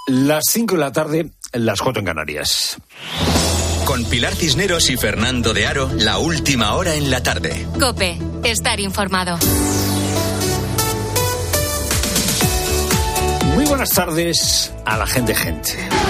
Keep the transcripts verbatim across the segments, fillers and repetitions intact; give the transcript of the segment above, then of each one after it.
Las cinco de la tarde, las cuatro en Canarias. Con Pilar Cisneros y Fernando de Aro, la última hora en la tarde. COPE, estar informado. Muy buenas tardes a la gente gente.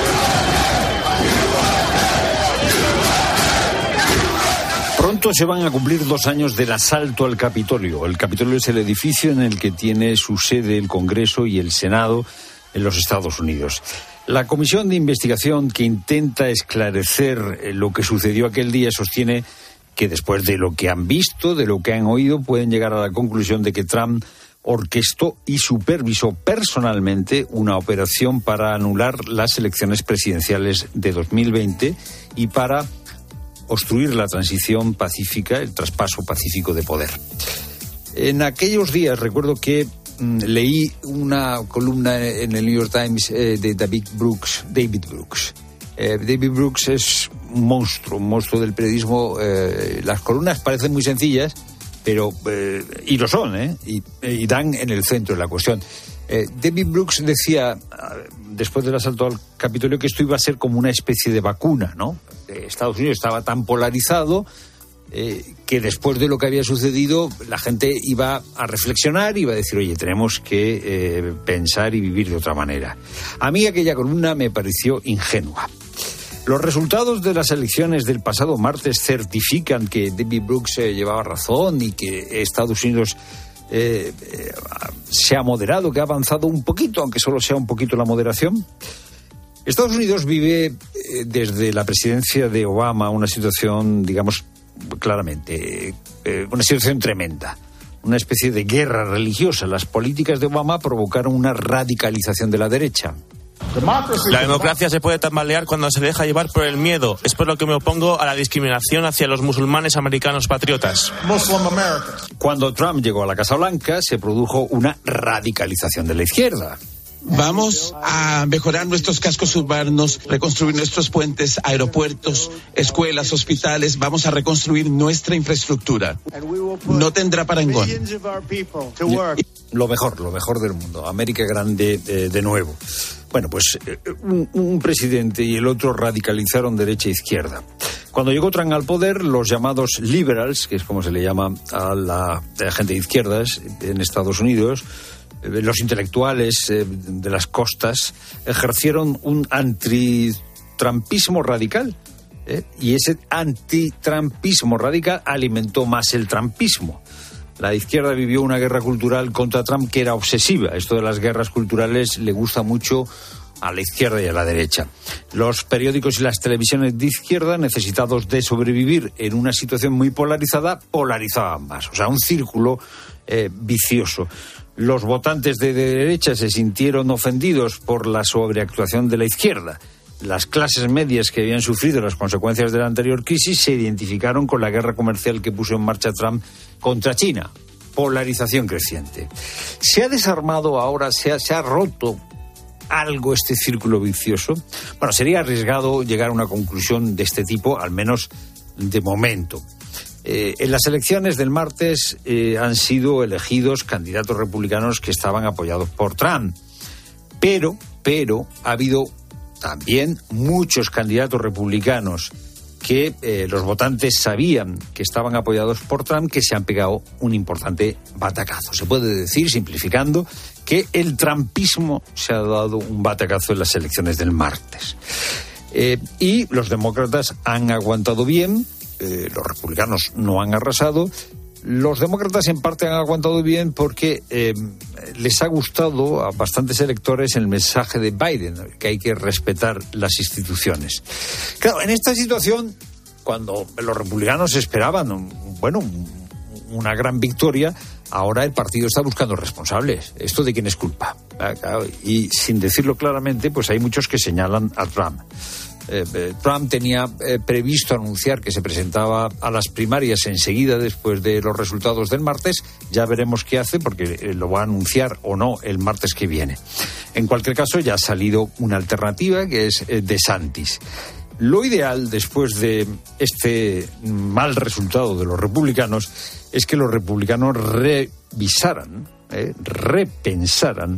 Pronto se van a cumplir dos años del asalto al Capitolio. El Capitolio es el edificio en el que tiene su sede el Congreso y el Senado en los Estados Unidos. La comisión de investigación que intenta esclarecer lo que sucedió aquel día sostiene que después de lo que han visto, de lo que han oído, pueden llegar a la conclusión de que Trump orquestó y supervisó personalmente una operación para anular las elecciones presidenciales de dos mil veinte y para obstruir la transición pacífica, el traspaso pacífico de poder. En aquellos días recuerdo que leí una columna en el New York Times eh, de David Brooks. David Brooks. Eh, David Brooks es un monstruo, un monstruo del periodismo. Eh, las columnas parecen muy sencillas, pero eh, y lo son, ¿eh? Y, y dan en el centro de la cuestión. Eh, David Brooks decía, después del asalto al Capitolio, que esto iba a ser como una especie de vacuna, ¿no? Estados Unidos estaba tan polarizado Eh, que después de lo que había sucedido la gente iba a reflexionar y iba a decir, oye, tenemos que eh, pensar y vivir de otra manera. A mí aquella columna me pareció ingenua. Los resultados de las elecciones del pasado martes certifican que David Brooks eh, llevaba razón y que Estados Unidos eh, eh, se ha moderado, que ha avanzado un poquito, aunque solo sea un poquito la moderación. Estados Unidos vive eh, desde la presidencia de Obama una situación, digamos, claramente, eh, una situación tremenda, una especie de guerra religiosa. Las políticas de Obama provocaron una radicalización de la derecha. La democracia se puede tambalear cuando se deja llevar por el miedo. Es por lo que me opongo a la discriminación hacia los musulmanes americanos patriotas. Cuando Trump llegó a la Casa Blanca, se produjo una radicalización de la izquierda. Vamos a mejorar nuestros cascos urbanos, reconstruir nuestros puentes, aeropuertos, escuelas, hospitales. Vamos a reconstruir nuestra infraestructura. No tendrá parangón. Lo mejor, lo mejor del mundo. América grande eh, de nuevo. Bueno, pues eh, un, un presidente y el otro radicalizaron derecha e izquierda. Cuando llegó Trump al poder, los llamados liberals, que es como se le llama a la, a la gente de izquierdas en Estados Unidos, los intelectuales eh, de las costas ejercieron un antitrampismo radical, ¿eh? Y ese antitrampismo radical alimentó más el trumpismo. La izquierda vivió una guerra cultural contra Trump que era obsesiva. Esto de las guerras culturales le gusta mucho a la izquierda y a la derecha. Los periódicos y las televisiones de izquierda, necesitados de sobrevivir en una situación muy polarizada, polarizaban más. O sea, un círculo eh, vicioso. Los votantes de derecha se sintieron ofendidos por la sobreactuación de la izquierda. Las clases medias que habían sufrido las consecuencias de la anterior crisis se identificaron con la guerra comercial que puso en marcha Trump contra China. Polarización creciente. Se ha desarmado ahora, se ha, se ha roto algo este círculo vicioso. Bueno, sería arriesgado llegar a una conclusión de este tipo, al menos de momento. Eh, en las elecciones del martes eh, han sido elegidos candidatos republicanos que estaban apoyados por Trump. Pero, pero, ha habido también muchos candidatos republicanos que eh, los votantes sabían que estaban apoyados por Trump, que se han pegado un importante batacazo. Se puede decir, simplificando, que el trumpismo se ha dado un batacazo en las elecciones del martes. Eh, y los demócratas han aguantado bien. Eh, los republicanos no han arrasado. Los demócratas en parte han aguantado bien porque eh, les ha gustado a bastantes electores el mensaje de Biden, que hay que respetar las instituciones. Claro, en esta situación, cuando los republicanos esperaban, bueno, una gran victoria, ahora el partido está buscando responsables. ¿Esto de quién es culpa? Y sin decirlo claramente, pues hay muchos que señalan a Trump. Eh, eh, Trump tenía eh, previsto anunciar que se presentaba a las primarias enseguida después de los resultados del martes. Ya veremos qué hace, porque eh, lo va a anunciar o no el martes que viene. En cualquier caso, ya ha salido una alternativa, que es eh, DeSantis. Lo ideal, después de este mal resultado de los republicanos, es que los republicanos revisaran, eh, repensaran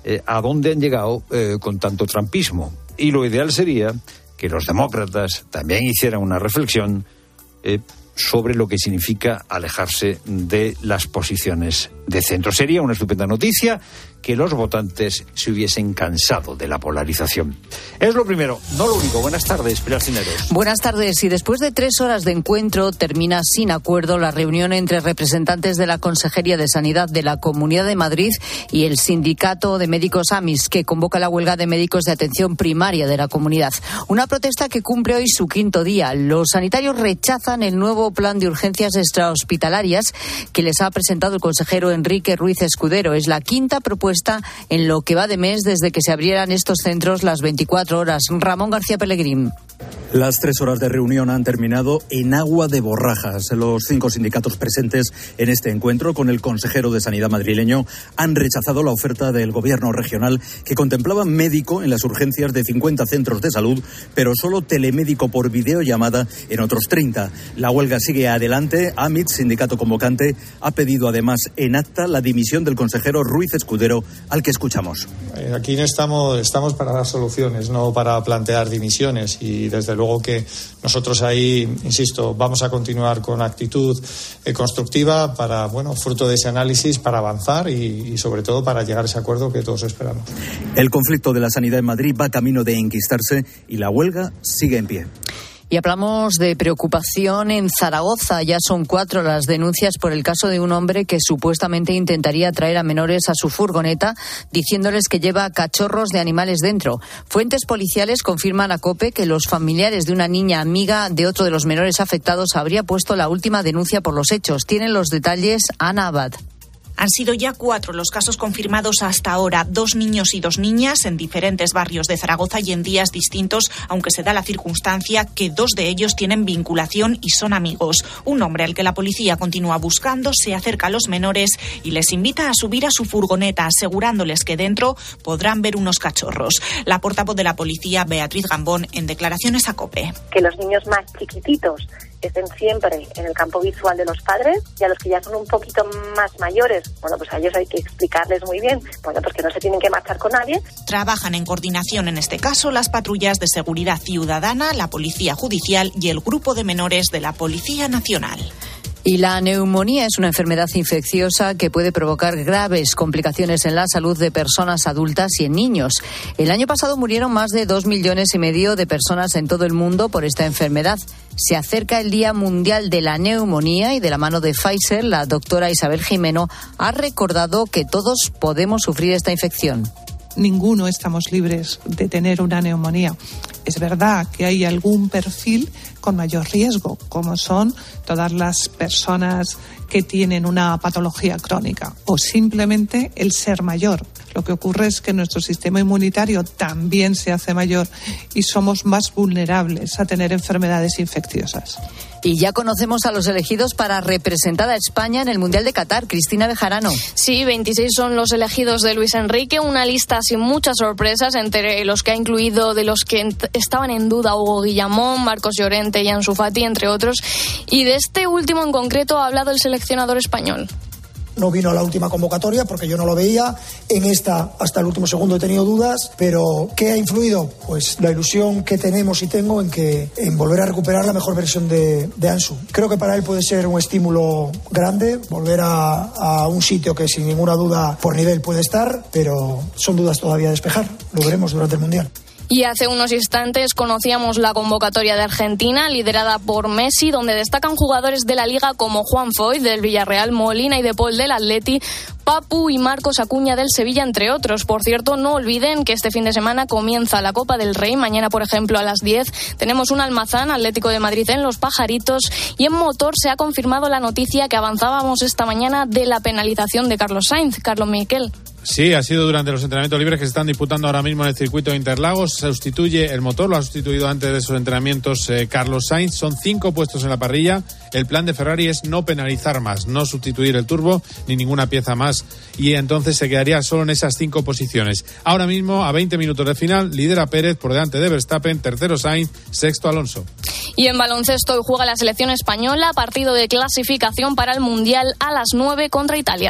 eh, a dónde han llegado eh, con tanto trumpismo. Y lo ideal sería que los demócratas también hicieran una reflexión eh, sobre lo que significa alejarse de las posiciones de centro. Sería una estupenda noticia que los votantes se hubiesen cansado de la polarización. Es lo primero, no lo único. Buenas tardes, Pilar Cisneros. Buenas tardes. Y después de tres horas de encuentro, termina sin acuerdo la reunión entre representantes de la Consejería de Sanidad de la Comunidad de Madrid y el Sindicato de Médicos AMIS, que convoca la huelga de médicos de atención primaria de la comunidad. Una protesta que cumple hoy su quinto día. Los sanitarios rechazan el nuevo plan de urgencias extrahospitalarias que les ha presentado el consejero Enrique Ruiz Escudero. Es la quinta propuesta en lo que va de mes desde que se abrieran estos centros las veinticuatro horas. Ramón García Pellegrín. Las tres horas de reunión han terminado en agua de borrajas. Los cinco sindicatos presentes en este encuentro con el consejero de Sanidad madrileño han rechazado la oferta del gobierno regional que contemplaba médico en las urgencias de cincuenta centros de salud, pero solo telemédico por videollamada en otros treinta. La huelga sigue adelante. AMIT, sindicato convocante, ha pedido además en acta la dimisión del consejero Ruiz Escudero, al que escuchamos. Aquí no estamos, estamos para dar soluciones, no para plantear dimisiones, y desde luego que nosotros ahí, insisto, vamos a continuar con actitud eh, constructiva para, bueno, fruto de ese análisis, para avanzar y, y sobre todo para llegar a ese acuerdo que todos esperamos. El conflicto de la sanidad en Madrid va camino de enquistarse y la huelga sigue en pie. Y hablamos de preocupación en Zaragoza. Ya son cuatro las denuncias por el caso de un hombre que supuestamente intentaría traer a menores a su furgoneta, diciéndoles que lleva cachorros de animales dentro. Fuentes policiales confirman a COPE que los familiares de una niña amiga de otro de los menores afectados habría puesto la última denuncia por los hechos. Tienen los detalles Ana Abad. Han sido ya cuatro los casos confirmados hasta ahora, dos niños y dos niñas en diferentes barrios de Zaragoza y en días distintos, aunque se da la circunstancia que dos de ellos tienen vinculación y son amigos. Un hombre al que la policía continúa buscando se acerca a los menores y les invita a subir a su furgoneta, asegurándoles que dentro podrán ver unos cachorros. La portavoz de la policía, Beatriz Gambón, en declaraciones a COPE. Que los niños más chiquititos estén siempre en el campo visual de los padres, y a los que ya son un poquito más mayores, bueno, pues a ellos hay que explicarles muy bien, bueno, pues que no se tienen que marchar con nadie. Trabajan en coordinación en este caso las patrullas de seguridad ciudadana, la policía judicial y el grupo de menores de la Policía Nacional. Y la neumonía es una enfermedad infecciosa que puede provocar graves complicaciones en la salud de personas adultas y en niños. El año pasado murieron más de dos millones y medio de personas en todo el mundo por esta enfermedad. Se acerca el Día Mundial de la Neumonía y de la mano de Pfizer, la doctora Isabel Jimeno ha recordado que todos podemos sufrir esta infección. Ninguno estamos libres de tener una neumonía. Es verdad que hay algún perfil con mayor riesgo, como son todas las personas que tienen una patología crónica o simplemente el ser mayor. Lo que ocurre es que nuestro sistema inmunitario también se hace mayor y somos más vulnerables a tener enfermedades infecciosas. Y ya conocemos a los elegidos para representar a España en el Mundial de Qatar. Cristina Bejarano. Sí, veintiséis son los elegidos de Luis Enrique, una lista sin muchas sorpresas, entre los que ha incluido de los que estaban en duda Hugo Guillamón, Marcos Llorente y Ansu Fati, entre otros. Y de este último en concreto ha hablado el seleccionador español. No vino a la última convocatoria porque yo no lo veía. En esta, hasta el último segundo he tenido dudas. Pero, ¿qué ha influido? Pues la ilusión que tenemos y tengo en que en volver a recuperar la mejor versión de, de Ansu. Creo que para él puede ser un estímulo grande, volver a, a un sitio que sin ninguna duda por nivel puede estar, pero son dudas todavía a despejar. Lo veremos durante el Mundial. Y hace unos instantes conocíamos la convocatoria de Argentina, liderada por Messi, donde destacan jugadores de la Liga como Juan Foy del Villarreal, Molina y De Paul del Atleti, Papu y Marcos Acuña del Sevilla, entre otros. Por cierto, no olviden que este fin de semana comienza la Copa del Rey. Mañana, por ejemplo, a las diez tenemos un Almazán, Atlético de Madrid en Los Pajaritos. Y en motor se ha confirmado la noticia que avanzábamos esta mañana de la penalización de Carlos Sainz. Carlos Miquel. Sí, ha sido durante los entrenamientos libres que se están disputando ahora mismo en el circuito de Interlagos. Se sustituye el motor, lo ha sustituido antes de esos entrenamientos eh, Carlos Sainz. Son cinco puestos en la parrilla. El plan de Ferrari es no penalizar más, no sustituir el turbo ni ninguna pieza más. Y entonces se quedaría solo en esas cinco posiciones. Ahora mismo, a veinte minutos de final, lidera Pérez por delante de Verstappen, tercero Sainz, sexto Alonso. Y en baloncesto hoy juega la selección española, partido de clasificación para el Mundial a las nueve contra Italia.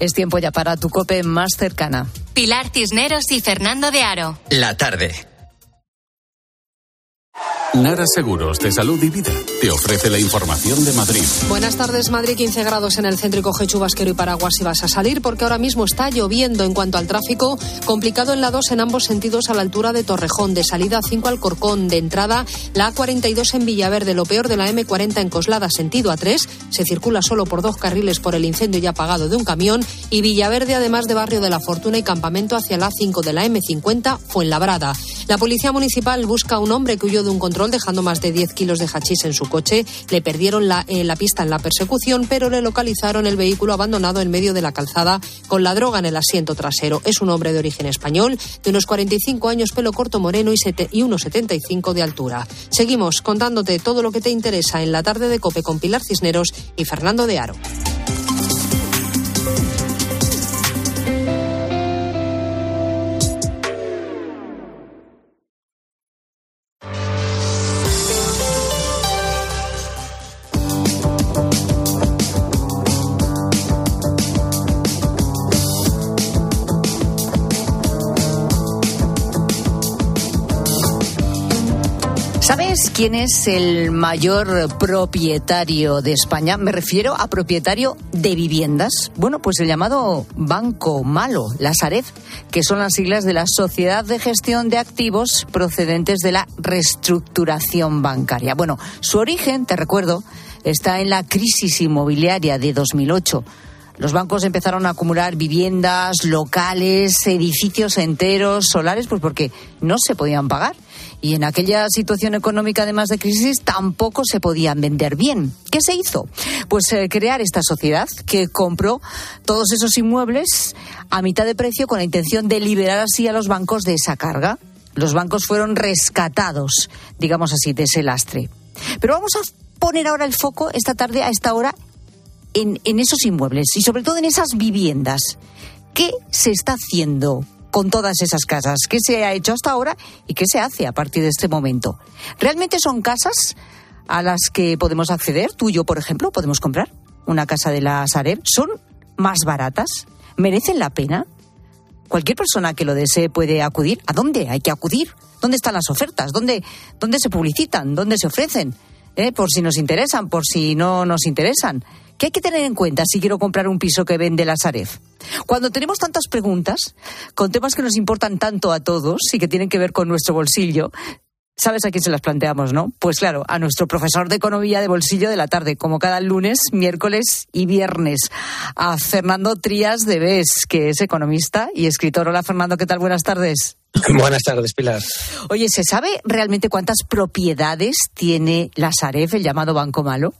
Es tiempo ya para tu COPE más cercana. Pilar Cisneros y Fernando de Aro. La tarde. Nara Seguros de Salud y Vida te ofrece la información de Madrid. Buenas tardes, Madrid, quince grados en el centro y coge chubasquero y paraguas si vas a salir, porque ahora mismo está lloviendo. En cuanto al tráfico, complicado en la dos en ambos sentidos a la altura de Torrejón, de salida cinco Alcorcón, de entrada la A cuarenta y dos en Villaverde, lo peor de la eme cuarenta en Coslada, sentido A tres, se circula solo por dos carriles por el incendio ya apagado de un camión, y Villaverde, además de Barrio de la Fortuna y Campamento hacia la A cinco de la eme cincuenta, Fuenlabrada. La Policía Municipal busca a un hombre que huyó de un control dejando más de diez kilos de hachís en su coche. Le perdieron la, eh, la pista en la persecución, pero le localizaron el vehículo abandonado en medio de la calzada con la droga en el asiento trasero. Es un hombre de origen español, de unos cuarenta y cinco años, pelo corto moreno y, sete, y unos setenta y cinco de altura. Seguimos contándote todo lo que te interesa en la tarde de COPE con Pilar Cisneros y Fernando de Aro. ¿Sabes quién es el mayor propietario de España? Me refiero a propietario de viviendas. Bueno, pues el llamado Banco Malo, la Sareb, que son las siglas de la Sociedad de Gestión de Activos procedentes de la reestructuración bancaria. Bueno, su origen, te recuerdo, está en la crisis inmobiliaria de dos mil ocho. Los bancos empezaron a acumular viviendas, locales, edificios enteros, solares, pues porque no se podían pagar. Y en aquella situación económica, además de crisis, tampoco se podían vender bien. ¿Qué se hizo? Pues eh, crear esta sociedad que compró todos esos inmuebles a mitad de precio con la intención de liberar así a los bancos de esa carga. Los bancos fueron rescatados, digamos así, de ese lastre. Pero vamos a poner ahora el foco esta tarde, a esta hora, en, en esos inmuebles y sobre todo en esas viviendas. ¿Qué se está haciendo con todas esas casas? ¿Qué se ha hecho hasta ahora y qué se hace a partir de este momento? ¿Realmente son casas a las que podemos acceder? Tú y yo, por ejemplo, podemos comprar una casa de la Sareb. ¿Son más baratas? ¿Merecen la pena? Cualquier persona que lo desee puede acudir. ¿A dónde hay que acudir? ¿Dónde están las ofertas? ¿Dónde, dónde se publicitan? ¿Dónde se ofrecen? ¿Eh? Por si nos interesan, por si no nos interesan. ¿Qué hay que tener en cuenta si quiero comprar un piso que vende la Sareb? Cuando tenemos tantas preguntas, con temas que nos importan tanto a todos y que tienen que ver con nuestro bolsillo, ¿sabes a quién se las planteamos, no? Pues claro, a nuestro profesor de Economía de Bolsillo de la tarde, como cada lunes, miércoles y viernes, a Fernando Trías de Bes, que es economista y escritor. Hola, Fernando, ¿qué tal? Buenas tardes. Buenas tardes, Pilar. Oye, ¿se sabe realmente cuántas propiedades tiene la Sareb, el llamado Banco Malo?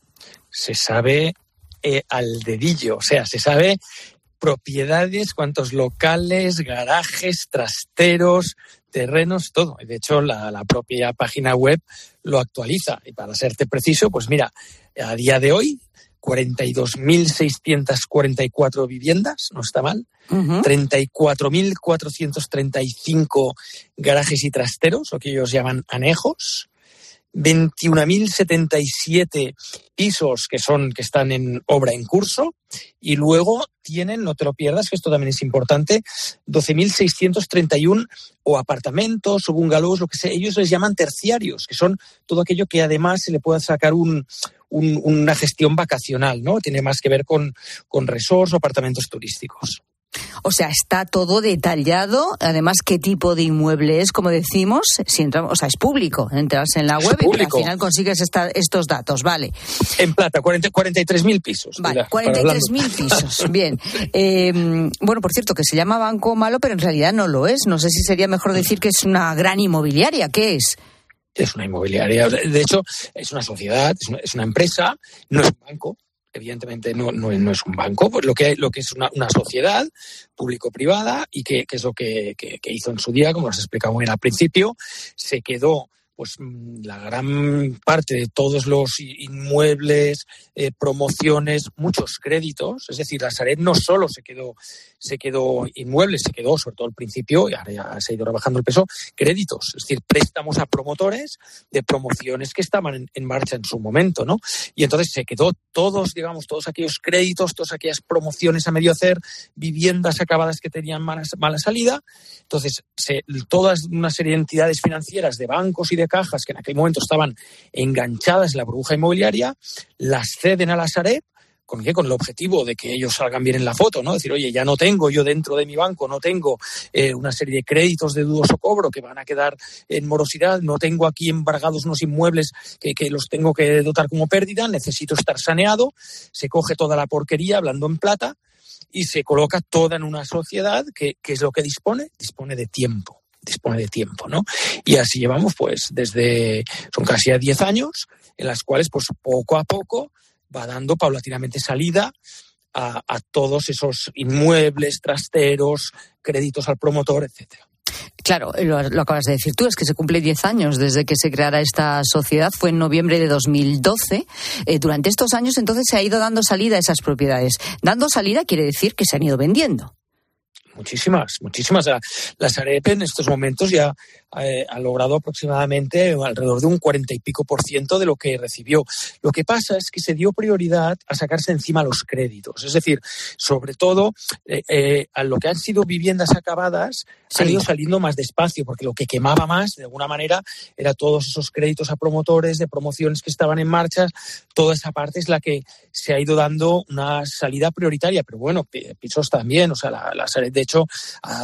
Se sabe eh, al dedillo, o sea, se sabe propiedades, cuántos locales, garajes, trasteros, terrenos, todo. De hecho, la, la propia página web lo actualiza. Y para serte preciso, pues mira, a día de hoy, cuarenta y dos mil seiscientas cuarenta y cuatro viviendas, no está mal, uh-huh. treinta y cuatro mil cuatrocientos treinta y cinco garajes y trasteros, lo que ellos llaman anejos, veintiún mil setenta y siete pisos que son que están en obra en curso, y luego tienen, no te lo pierdas, que esto también es importante, doce mil seiscientos treinta y uno o apartamentos o bungalows, lo que sea, ellos les llaman terciarios, que son todo aquello que además se le pueda sacar un, un, una gestión vacacional, ¿no? Tiene más que ver con, con resorts o apartamentos turísticos. O sea, está todo detallado. Además, qué tipo de inmueble es, como decimos, si entramos, o sea, es público. Entras en la web y al final consigues esta, estos datos, vale. En plata, cuarenta, cuarenta y tres mil pisos. Vale, mira, cuarenta y tres mil pisos, bien. Eh, bueno, por cierto, que se llama Banco Malo, pero en realidad no lo es. No sé si sería mejor decir que es una gran inmobiliaria. ¿Qué es? Es una inmobiliaria. De hecho, es una sociedad, es una, es una empresa, no es un banco. Evidentemente no, no, no es un banco, pues lo que, lo que es una, una sociedad público-privada y que, que es lo que, que, que hizo en su día, como nos explicamos bien al principio, se quedó pues la gran parte de todos los inmuebles, eh, promociones, muchos créditos. Es decir, la Sareb no solo se quedó, se quedó inmuebles, se quedó, sobre todo al principio, y ahora ya se ha ido rebajando el peso, créditos. Es decir, préstamos a promotores de promociones que estaban en, en marcha en su momento, ¿no? Y entonces se quedó todos, digamos, todos aquellos créditos, todas aquellas promociones a medio hacer, viviendas acabadas que tenían mala, mala salida. Entonces, se, todas una serie de entidades financieras, de bancos y de cajas que en aquel momento estaban enganchadas en la burbuja inmobiliaria, las ceden a la Sareb. ¿Con qué? Con el objetivo de que ellos salgan bien en la foto, ¿no? Decir, oye, ya no tengo yo dentro de mi banco, no tengo eh, una serie de créditos de dudoso cobro que van a quedar en morosidad, no tengo aquí embargados unos inmuebles que, que los tengo que dotar como pérdida, necesito estar saneado, se coge toda la porquería, hablando en plata, y se coloca toda en una sociedad que, que es lo que dispone, dispone de tiempo. dispone de tiempo, ¿no? Y así llevamos, pues, desde, son casi a diez años, en las cuales, pues, poco a poco va dando paulatinamente salida a, a todos esos inmuebles, trasteros, créditos al promotor, etcétera. Claro, lo, lo acabas de decir tú, es que se cumple diez años desde que se creara esta sociedad, fue en noviembre de dos mil doce. Eh, durante estos años, entonces, se ha ido dando salida a esas propiedades. Dando salida quiere decir que se han ido vendiendo. Muchísimas, muchísimas. La, la Sareb en estos momentos ya eh, ha logrado aproximadamente alrededor de un cuarenta y pico por ciento de lo que recibió. Lo que pasa es que se dio prioridad a sacarse encima los créditos. Es decir, sobre todo, eh, eh, a lo que han sido viviendas acabadas, sí, han ido saliendo más despacio, porque lo que quemaba más, de alguna manera, era todos esos créditos a promotores, de promociones que estaban en marcha. Toda esa parte es la que se ha ido dando una salida prioritaria. Pero bueno, pisos también, o sea, la, la Sareb, de hecho, a,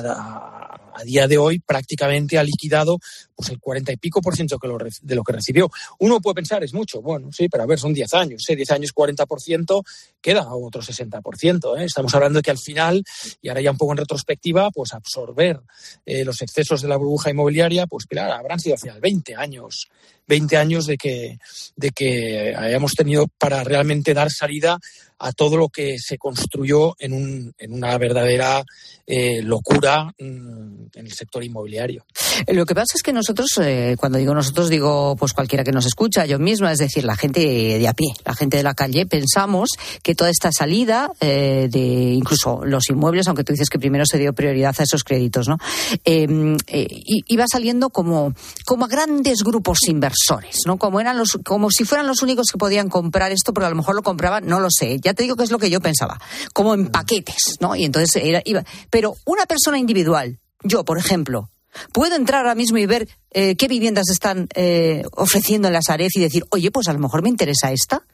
a, a día de hoy prácticamente ha liquidado pues el cuarenta y pico por ciento que lo, de lo que recibió. Uno puede pensar, es mucho, bueno, sí, pero a ver, son diez años, ¿eh? diez años, cuarenta por ciento, queda otro sesenta por ciento. ¿eh? Estamos hablando de que al final, y ahora ya un poco en retrospectiva, pues absorber eh, los excesos de la burbuja inmobiliaria, pues claro, habrán sido hacia veinte años, veinte años de que, de que hayamos tenido para realmente dar salida a todo lo que se construyó en, un, en una verdadera eh, locura mm, en el sector inmobiliario. Lo que pasa es que nosotros, eh, cuando digo nosotros, digo pues cualquiera que nos escucha, yo misma, es decir, la gente de a pie, la gente de la calle, pensamos que toda esta salida eh, de incluso los inmuebles, aunque tú dices que primero se dio prioridad a esos créditos, ¿no? Eh, eh, iba saliendo como, como a grandes grupos inversores, ¿no? Como eran los, como si fueran los únicos que podían comprar esto, pero a lo mejor lo compraban, no lo sé, ya te digo que es lo que yo pensaba, como en paquetes, ¿no? Y entonces era, iba, pero una persona individual, yo, por ejemplo, ¿puedo entrar ahora mismo y ver eh, qué viviendas están eh, ofreciendo en la Sareb y decir, oye, pues a lo mejor me interesa esta?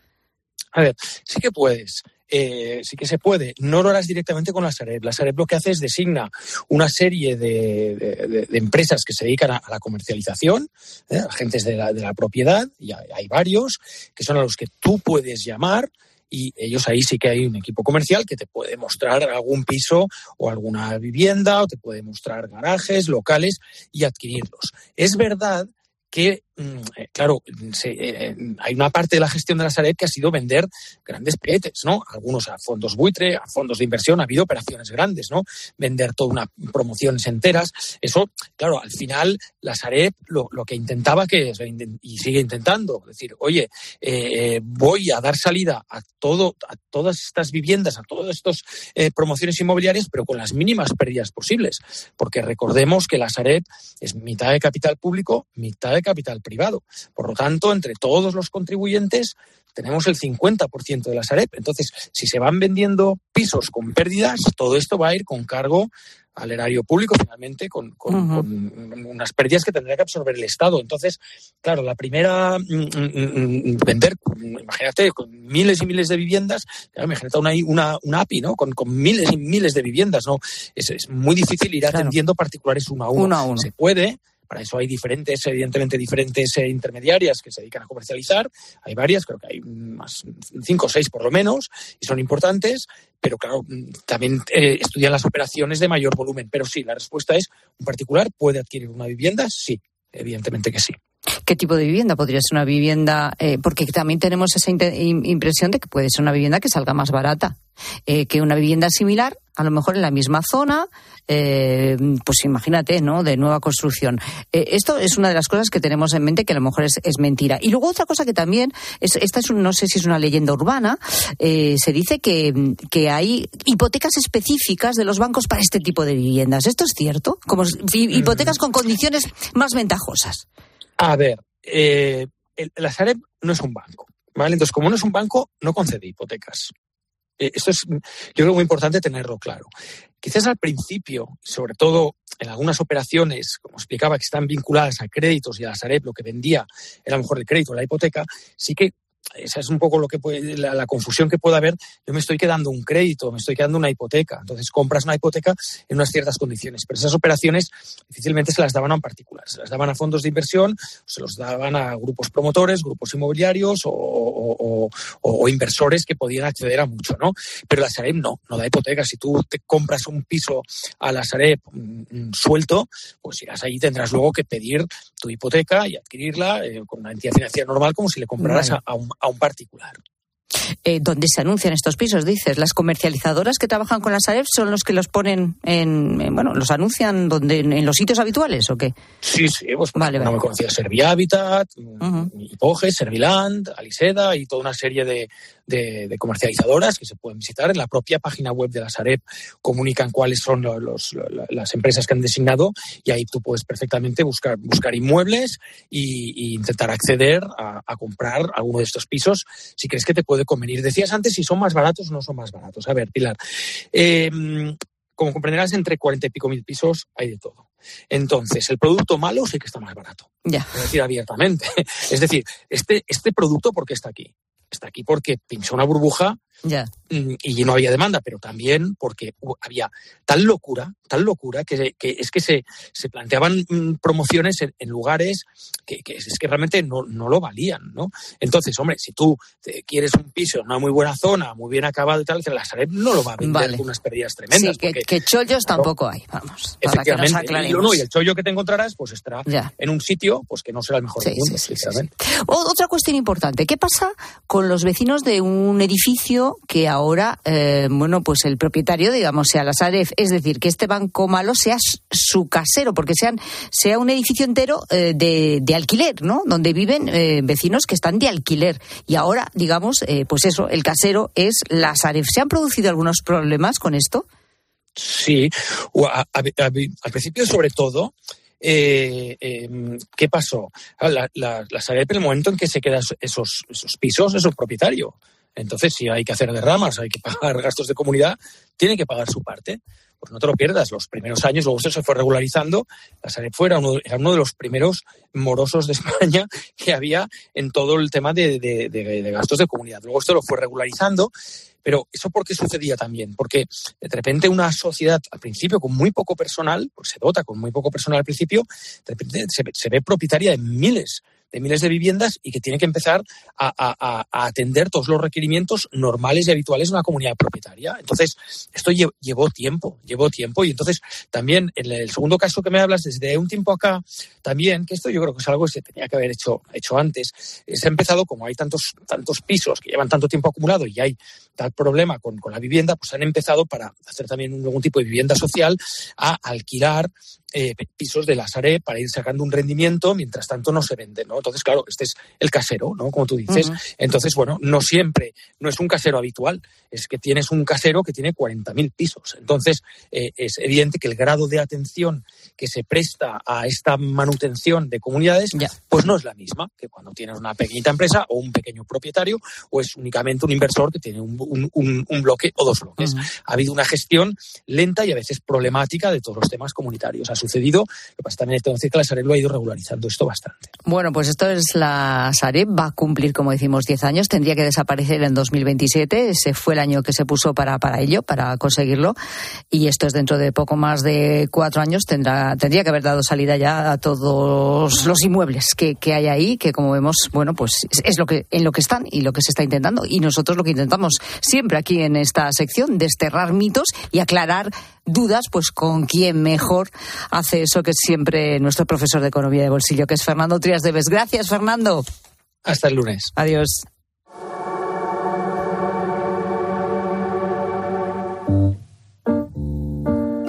A ver, sí que puedes. Eh, sí que se puede. No lo harás directamente con la Sareb. La Sareb lo que hace es designa una serie de, de, de empresas que se dedican a, a la comercialización, ¿eh? agentes de la, de la propiedad, y hay, hay varios, que son a los que tú puedes llamar. Y ellos ahí sí que hay un equipo comercial que te puede mostrar algún piso o alguna vivienda, o te puede mostrar garajes, locales, y adquirirlos. Es verdad que, claro, se, eh, hay una parte de la gestión de la Sareb que ha sido vender grandes paquetes, ¿no? Algunos a fondos buitre, a fondos de inversión, ha habido operaciones grandes, ¿no? Vender toda una promociones enteras. Eso, claro, al final la Sareb lo, lo que intentaba que es, y sigue intentando, decir, oye, eh, voy a dar salida a todo, a todas estas viviendas, a todas estas eh, promociones inmobiliarias, pero con las mínimas pérdidas posibles. Porque recordemos que la Sareb es mitad de capital público, mitad de capital privado. Por lo tanto, entre todos los contribuyentes tenemos el cincuenta por ciento de la Sareb. Entonces, si se van vendiendo pisos con pérdidas, todo esto va a ir con cargo al erario público, finalmente, con, con, uh-huh. con unas pérdidas que tendría que absorber el Estado. Entonces, claro, la primera, mm, mm, vender, imagínate, con miles y miles de viviendas, claro, imagínate una, una, una A P I, ¿no? Con, con miles y miles de viviendas, ¿no? Es, es muy difícil ir atendiendo claro. particulares uno a uno. uno a uno. Se puede. Para eso hay diferentes, evidentemente, diferentes eh, intermediarias que se dedican a comercializar. Hay varias, creo que hay más, cinco o seis por lo menos, y son importantes. Pero claro, también eh, estudian las operaciones de mayor volumen. Pero sí, la respuesta es, ¿un particular puede adquirir una vivienda? Sí, evidentemente que sí. ¿Qué tipo de vivienda? Podría ser una vivienda, eh, porque también tenemos esa impresión de que puede ser una vivienda que salga más barata eh, que una vivienda similar a lo mejor en la misma zona, eh, pues imagínate, ¿no?, de nueva construcción. Eh, esto es una de las cosas que tenemos en mente, que a lo mejor es, es mentira. Y luego otra cosa que también, es, esta es un, no sé si es una leyenda urbana, eh, se dice que, que hay hipotecas específicas de los bancos para este tipo de viviendas. ¿Esto es cierto? Como hipotecas con condiciones más ventajosas. A ver, eh, el, la Sareb no es un banco, ¿vale? Entonces, como no es un banco, no concede hipotecas. Eh, esto es, yo creo, muy importante tenerlo claro. Quizás al principio, sobre todo en algunas operaciones, como explicaba, que están vinculadas a créditos y a la Sareb, lo que vendía era a lo mejor el crédito, la hipoteca, sí que esa es un poco lo que puede, la, la confusión que puede haber. Yo me estoy quedando un crédito, me estoy quedando una hipoteca. Entonces compras una hipoteca en unas ciertas condiciones. Pero esas operaciones difícilmente se las daban a un particular. Se las daban a fondos de inversión, se los daban a grupos promotores, grupos inmobiliarios o, o, o, o inversores que podían acceder a mucho, ¿no? Pero la Sareb no, no da hipotecas. Si tú te compras un piso a la Sareb mm, suelto, pues irás ahí, tendrás luego que pedir tu hipoteca y adquirirla eh, con una entidad financiera normal, como si le compraras vale. a, a un a un particular. Eh, ¿Dónde se anuncian estos pisos, dices? ¿Las comercializadoras que trabajan con la Sareb son los que los ponen en, en bueno, los anuncian donde, en, en los sitios habituales o qué? Sí, sí, pues vale, no vale. me conocía Servihabitat, uh-huh. Hipoge, Serviland, Aliseda y toda una serie de, de, de comercializadoras que se pueden visitar. En la propia página web de la Sareb comunican cuáles son los, los, las empresas que han designado y ahí tú puedes perfectamente buscar, buscar inmuebles y, y intentar acceder a, a comprar alguno de estos pisos si crees que te puede convenir. Decías antes si son más baratos o no son más baratos. A ver, Pilar, eh, como comprenderás, entre cuarenta y pico mil pisos hay de todo. Entonces, el producto malo sí que está más barato. Ya. Voy a decir abiertamente. Es decir, este, este producto, ¿por qué está aquí? Está aquí porque pinchó una burbuja ya. y no había demanda, pero también porque había tal locura, tal locura, que, que es que se, se planteaban promociones en, en lugares que, que es que realmente no, no lo valían, ¿no? Entonces, hombre, si tú te quieres un piso en una muy buena zona, muy bien acabado y tal, la Sareb no lo va a vender vale. con unas pérdidas tremendas. Sí, que, porque, que chollos claro, tampoco hay, vamos. Efectivamente. Para que nos y, no, y el chollo que te encontrarás pues estará ya. en un sitio pues que no será el mejor sí, del mundo, sí, sinceramente. Sí, sí. Otra cuestión importante, ¿qué pasa con los vecinos de un edificio que ahora, eh, bueno, pues el propietario, digamos, sea la Sareb, es decir, que este banco malo sea su casero, porque sean, sea un edificio entero eh, de, de alquiler, ¿no? Donde viven eh, vecinos que están de alquiler. Y ahora, digamos, eh, pues eso, el casero es la Sareb. ¿Se han producido algunos problemas con esto? Sí, a, a, a, al principio sobre todo, eh, eh, ¿qué pasó? La, la, la Sareb, en el momento en que se quedan esos, esos pisos, es su propietario. Entonces, si hay que hacer derramas, hay que pagar gastos de comunidad, tiene que pagar su parte. Pues no te lo pierdas, los primeros años, luego se fue regularizando, la Sareb era uno, era uno de los primeros morosos de España que había en todo el tema de, de, de, de gastos de comunidad. Luego esto lo fue regularizando, pero ¿eso por qué sucedía también? Porque de repente una sociedad al principio con muy poco personal, pues se dota con muy poco personal al principio, de repente se, se ve propietaria de miles de miles de viviendas y que tiene que empezar a, a, a atender todos los requerimientos normales y habituales de una comunidad propietaria. Entonces, esto lle, llevó tiempo, llevó tiempo y entonces también en el segundo caso que me hablas, desde un tiempo acá, también, que esto yo creo que es algo que se tenía que haber hecho, hecho antes, se ha empezado, como hay tantos, tantos pisos que llevan tanto tiempo acumulado y hay tal problema con, con la vivienda, pues han empezado para hacer también algún tipo de vivienda social a alquilar Eh, pisos de la Sareb para ir sacando un rendimiento, mientras tanto no se venden, ¿no? Entonces, claro, este es el casero, ¿no? Como tú dices. Uh-huh. Entonces, bueno, no siempre, no es un casero habitual, es que tienes un casero que tiene cuarenta mil pisos. Entonces, eh, es evidente que el grado de atención que se presta a esta manutención de comunidades, yeah. pues no es la misma que cuando tienes una pequeñita empresa o un pequeño propietario o es únicamente un inversor que tiene un, un, un, un bloque o dos bloques. Uh-huh. Ha habido una gestión lenta y a veces problemática de todos los temas comunitarios. Ha sucedido, lo que pasa también es que la Sareb lo ha ido regularizando esto bastante. Bueno, pues esto es la Sareb, va a cumplir, como decimos, diez años, tendría que desaparecer en dos mil veintisiete, ese fue el año que se puso para, para ello, para conseguirlo, y esto es dentro de poco más de cuatro años, tendrá, tendría que haber dado salida ya a todos los inmuebles que, que hay ahí, que como vemos, bueno, pues es lo que, en lo que están y lo que se está intentando, y nosotros lo que intentamos siempre aquí en esta sección, desterrar mitos y aclarar dudas, pues con quién mejor hace eso, que es siempre nuestro profesor de Economía de Bolsillo, que es Fernando Trías de Bes. Gracias, Fernando. Hasta el lunes. Adiós.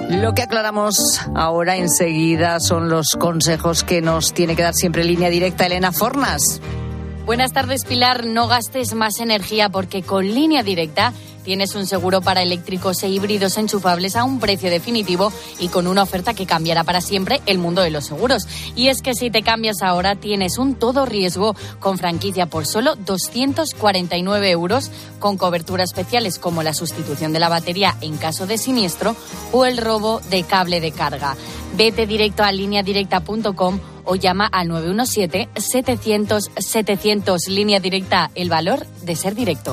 Lo que aclaramos ahora enseguida son los consejos que nos tiene que dar siempre Línea Directa Elena Fornas. Buenas tardes, Pilar. No gastes más energía porque con Línea Directa tienes un seguro para eléctricos e híbridos enchufables a un precio definitivo y con una oferta que cambiará para siempre el mundo de los seguros. Y es que si te cambias ahora tienes un todo riesgo con franquicia por solo doscientos cuarenta y nueve euros, con coberturas especiales como la sustitución de la batería en caso de siniestro o el robo de cable de carga. Vete directo a línea directa punto com o llama al nueve uno siete, setecientos, setecientos. Línea Directa, el valor de ser directo.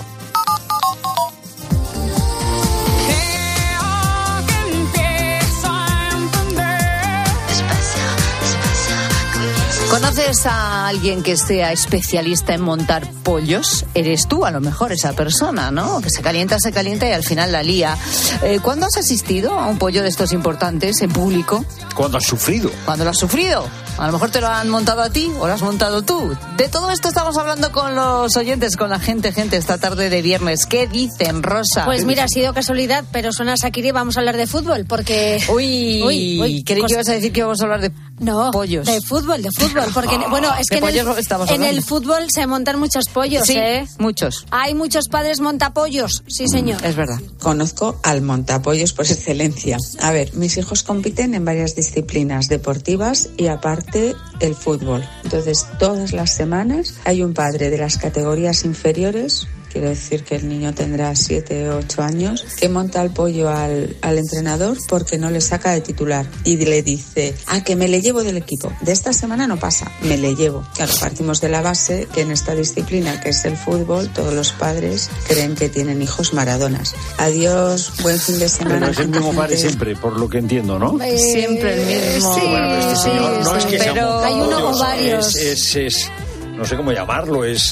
¿Conoces a alguien que sea especialista en montar pollos? Eres tú, a lo mejor, esa persona, ¿no? Que se calienta, se calienta y al final la lía. Eh, ¿Cuándo has asistido a un pollo de estos importantes en público? ¿Cuándo has sufrido? ¿Cuándo lo has sufrido? A lo mejor te lo han montado a ti o lo has montado tú. De todo esto estamos hablando con los oyentes, con la gente, gente, esta tarde de viernes. ¿Qué dicen, Rosa? Pues mira, ha sido casualidad, pero suena Shakira y vamos a hablar de fútbol, porque... Uy, uy, uy creí que ibas a decir que íbamos a hablar de no, pollos. de fútbol, de fútbol, porque, oh, bueno, es que en el, en el fútbol se montan muchos pollos, sí, ¿eh? muchos. Hay muchos padres montapollos, sí, señor. Es verdad. Conozco al montapollos por excelencia. A ver, mis hijos compiten en varias disciplinas deportivas y aparte el fútbol. Entonces, todas las semanas hay un padre de las categorías inferiores, quiero decir que el niño tendrá siete o ocho años, que monta el pollo al, al entrenador porque no le saca de titular y le dice, ah, que me le llevo del equipo. De esta semana no pasa, me le llevo. Claro, partimos de la base que en esta disciplina que es el fútbol, todos los padres creen que tienen hijos maradonas. Adiós, buen fin de semana. Pero es el mismo padre siempre, por lo que entiendo, ¿no? Eh, siempre el mismo. Sí, bueno, este señor sí, no sí, es que pero sea montado, hay uno o es, varios. Es, es, es, no sé cómo llamarlo, es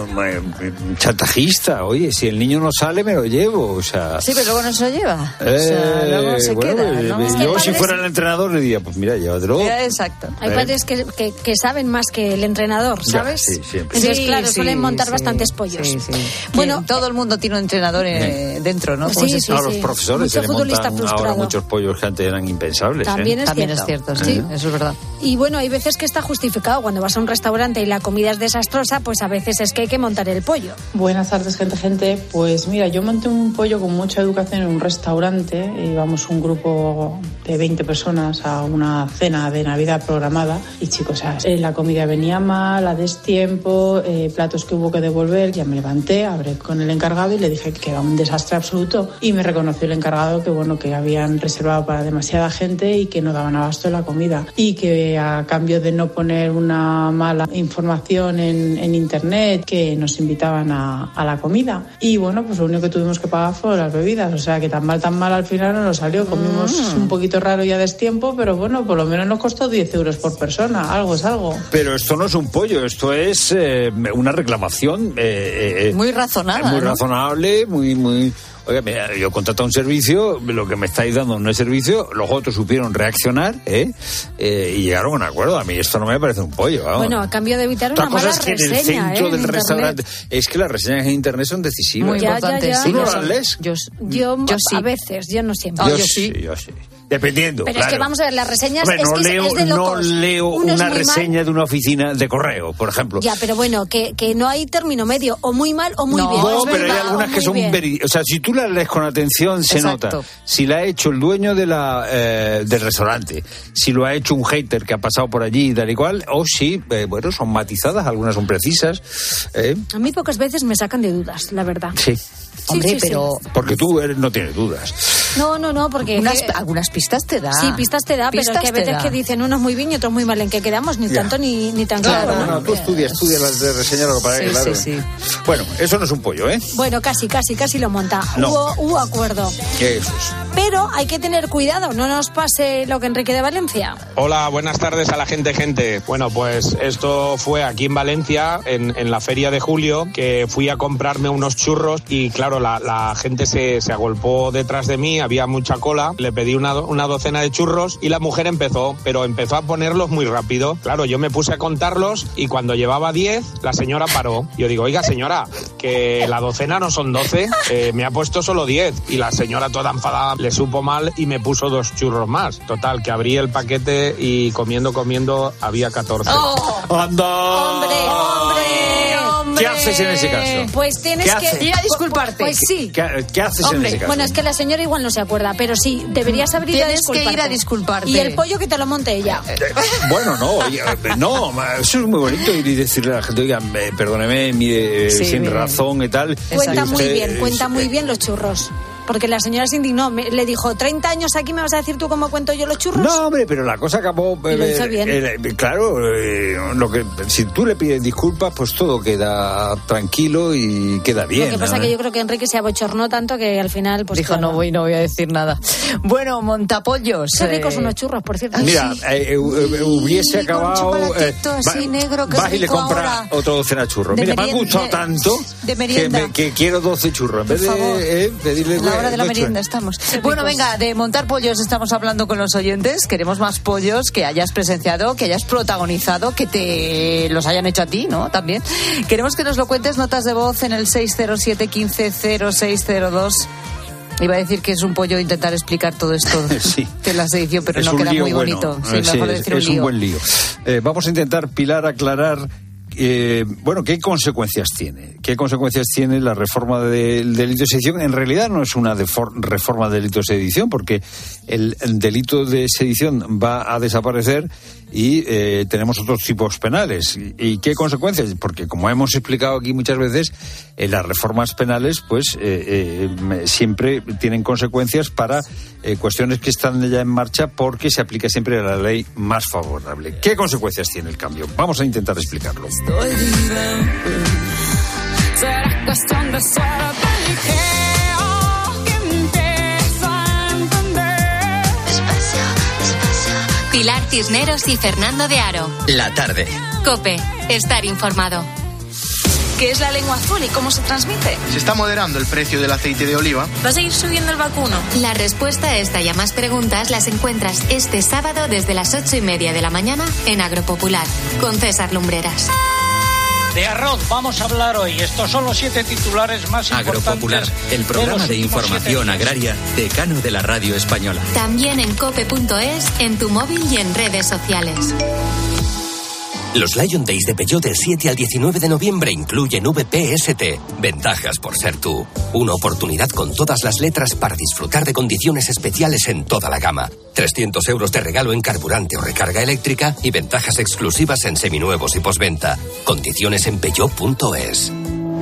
um, chantajista. Oye, si el niño no sale, me lo llevo, o sea... Sí, pero luego no se lo lleva. Eh, o sea, luego se bueno, queda, ¿no? Yo, padres... si fuera el entrenador, le diría, pues mira, llévatelo. Mira, exacto. Hay ¿Eh? padres que, que, que saben más que el entrenador, ¿sabes? Ya, sí, siempre. Entonces, Sí, claro, sí, suelen montar sí, bastantes pollos. Sí, sí. Bueno, Bien, todo el mundo tiene un entrenador eh, dentro, ¿no? Sí, se sí, A sí. los profesores Mucho se le futbolista montan frustrado. ahora muchos pollos que antes eran impensables. También ¿eh? es También cierto. es cierto, sí, Sí. eso es verdad. Y bueno, hay veces que está justificado. Cuando vas a un restaurante y la comida es desastrosa, pues a veces es que hay que montar el pollo. Buenas tardes, gente, gente. Pues mira, yo monté un pollo con mucha educación en un restaurante. Íbamos un grupo de veinte personas a una cena de Navidad programada. Y chicos, o sea, eh, la comida venía mal, a destiempo, eh, platos que hubo que devolver. Ya me levanté, hablé con el encargado y le dije que era un desastre absoluto. Y me reconoció el encargado que, bueno, que habían reservado para demasiada gente y que no daban abasto de la comida. Y que a cambio de no poner una mala información en, en internet, que nos invitaban a, a la comida. Y bueno, pues lo único que tuvimos que pagar fueron las bebidas. O sea que tan mal, tan mal al final no nos salió. Comimos mm. un poquito raro ya a destiempo, pero bueno, por lo menos nos costó diez euros por persona. Algo es algo. Pero esto no es un pollo, esto es eh, una reclamación. Eh, eh, muy razonada. Muy ¿no? razonable, muy, muy... Oiga, mira, yo he contratado un servicio, lo que me estáis dando no es servicio, los otros supieron reaccionar, ¿eh? Eh, y llegaron a un acuerdo. A mí esto no me parece un pollo, vamos. Bueno, a cambio de evitar Otra una cosa mala es que reseña, en el centro ¿eh? del en restaurante... Es que las reseñas en internet son decisivas. Muy Ya, importantes. ya, ya. Sí, ¿Tú no yo las sí. lees? Yo, Yo, yo sí. a veces, yo no siempre. Yo, yo sí, sí. yo sí. Dependiendo, Pero claro. es que vamos a ver, las reseñas Hombre, es no que es- leo, es de no locos. leo Uno es una muy reseña mal. de una oficina de correo, por ejemplo. Ya, pero bueno, que, que no hay término medio, o muy mal o muy No, bien. No, Es pero hay verdad, algunas o que muy son bien. veri- o sea, si tú las lees con atención se Exacto. nota si la ha hecho el dueño de la eh, del restaurante, si lo ha hecho un hater que ha pasado por allí y tal y cual, o si, eh, bueno, son matizadas, algunas son precisas. ¿eh? A mí pocas veces me sacan de dudas, la verdad. Sí. Hombre, sí, sí. pero... Porque tú eres, no tienes dudas. No, no, no, porque... Unas- que- algunas pistas te da. Sí, pistas te da, pero Pistas que a te veces da. que dicen unos muy bien y otros muy mal. ¿En qué quedamos? Ni Ya. tanto ni, ni tan Claro, claro. Bueno, ¿no? no, tú estudia, estudia las de reseña, lo que pasa Sí, que claro. sí, sí. Bueno, eso no es un pollo, ¿eh? Bueno, casi, casi, casi lo monta. No. Hubo, hubo acuerdo. Eso es. Pero hay que tener cuidado, no nos pase lo que Enrique de Valencia. Hola, buenas tardes a la gente, gente. Bueno, pues esto fue aquí en Valencia, en, en la feria de julio, que fui a comprarme unos churros y claro, la, la gente se, se agolpó detrás de mí, había mucha cola, le pedí una, una docena de churros y la mujer empezó, pero empezó a ponerlos muy rápido. Claro, yo me puse a contarlos y cuando llevaba diez, la señora paró. Yo digo, oiga señora, que la docena no son doce, eh, me ha puesto solo diez. Y la señora toda enfadada le supo mal y me puso dos churros más. Total, que abrí el paquete y comiendo, comiendo, había catorce. Oh. ¡Anda! ¡Hombre, hombre! ¿Qué haces en ese caso? Pues tienes que ir a disculparte. Pues sí. ¿Qué, qué haces Hombre, en ese caso? Bueno, es que la señora igual no se acuerda, pero sí, deberías haber ido a Tienes disculparte. que ir a disculparte. Y el pollo que te lo monte ella. Eh, bueno, no, oye, no, eso es muy bonito ir y decirle a la gente, oiga, eh, perdóneme, mire, Sí, sin mire. razón y tal. Cuenta muy Usted, bien, cuenta eh, muy bien los churros. Porque la señora se indignó, me- le dijo, treinta años aquí me vas a decir tú cómo cuento yo los churros. No, hombre, pero la cosa acabó. Y lo eh, hizo bien. eh, claro, eh, lo que si tú le pides disculpas, pues todo queda tranquilo y queda bien. Lo que pasa ¿no? que yo creo que Enrique se abochornó tanto que al final pues Dijo, claro. no voy, no voy a decir nada. Bueno, montapollos. Qué ricos eh, son los churros, por cierto. Mira, eh, eh, hubiese Sí, con acabado. chocolatito así negro, que es vas y le rico compras ahora. otra docena de churros. De Mira, me han merien- gustado de- tanto de que, merienda. me- que quiero doce churros. En vez Por favor. de eh, pedirle. En la hora de la dos merienda churros. estamos. Bueno, venga, de montar pollos estamos hablando con los oyentes. Queremos más pollos que hayas presenciado, que hayas protagonizado, que te los hayan hecho a ti, ¿no? También. Queremos que nos lo cuentes, notas de voz en el seis cero siete, quince, cero seis cero dos. Iba a decir que es un pollo intentar explicar todo esto Sí. de la sedición, pero Es no un queda lío muy bueno. bonito. Sí, Eh, sí, mejor es, decir es un un lío. buen lío. Eh, vamos a intentar, Pilar, aclarar. Eh, bueno, ¿qué consecuencias tiene? ¿Qué consecuencias tiene la reforma del delito de sedición? En realidad no es una defor- reforma del delito de sedición, porque el, el delito de sedición va a desaparecer y eh, tenemos otros tipos penales. ¿Y, y qué consecuencias? Porque, como hemos explicado aquí muchas veces, eh, las reformas penales pues eh, eh, siempre tienen consecuencias para eh, cuestiones que están ya en marcha, porque se aplica siempre la ley más favorable. ¿Qué consecuencias tiene el cambio? Vamos a intentar explicarlo. Estoy viviendo. Será cuestión de suerte ligero que empiezo a entender. Espacio, espacio. Pilar Cisneros y Fernando de Aro. La tarde. COPE. Estar informado. ¿Qué es la lengua azul y cómo se transmite? Se está moderando el precio del aceite de oliva. ¿Va a seguir subiendo el vacuno? La respuesta a esta y a más preguntas las encuentras este sábado desde las ocho y media de la mañana en Agropopular, con César Lumbreras. De arroz vamos a hablar hoy. Estos son los siete titulares más importantes. Agropopular, el programa los de últimos información siete días. agraria decano de la radio española. También en cope punto es, en tu móvil y en redes sociales. Los Lion Days de Peugeot del siete al diecinueve de noviembre incluyen V P S T. Ventajas por ser tú. Una oportunidad con todas las letras para disfrutar de condiciones especiales en toda la gama. trescientos euros de regalo en carburante o recarga eléctrica y ventajas exclusivas en seminuevos y posventa. Condiciones en peugeot punto es.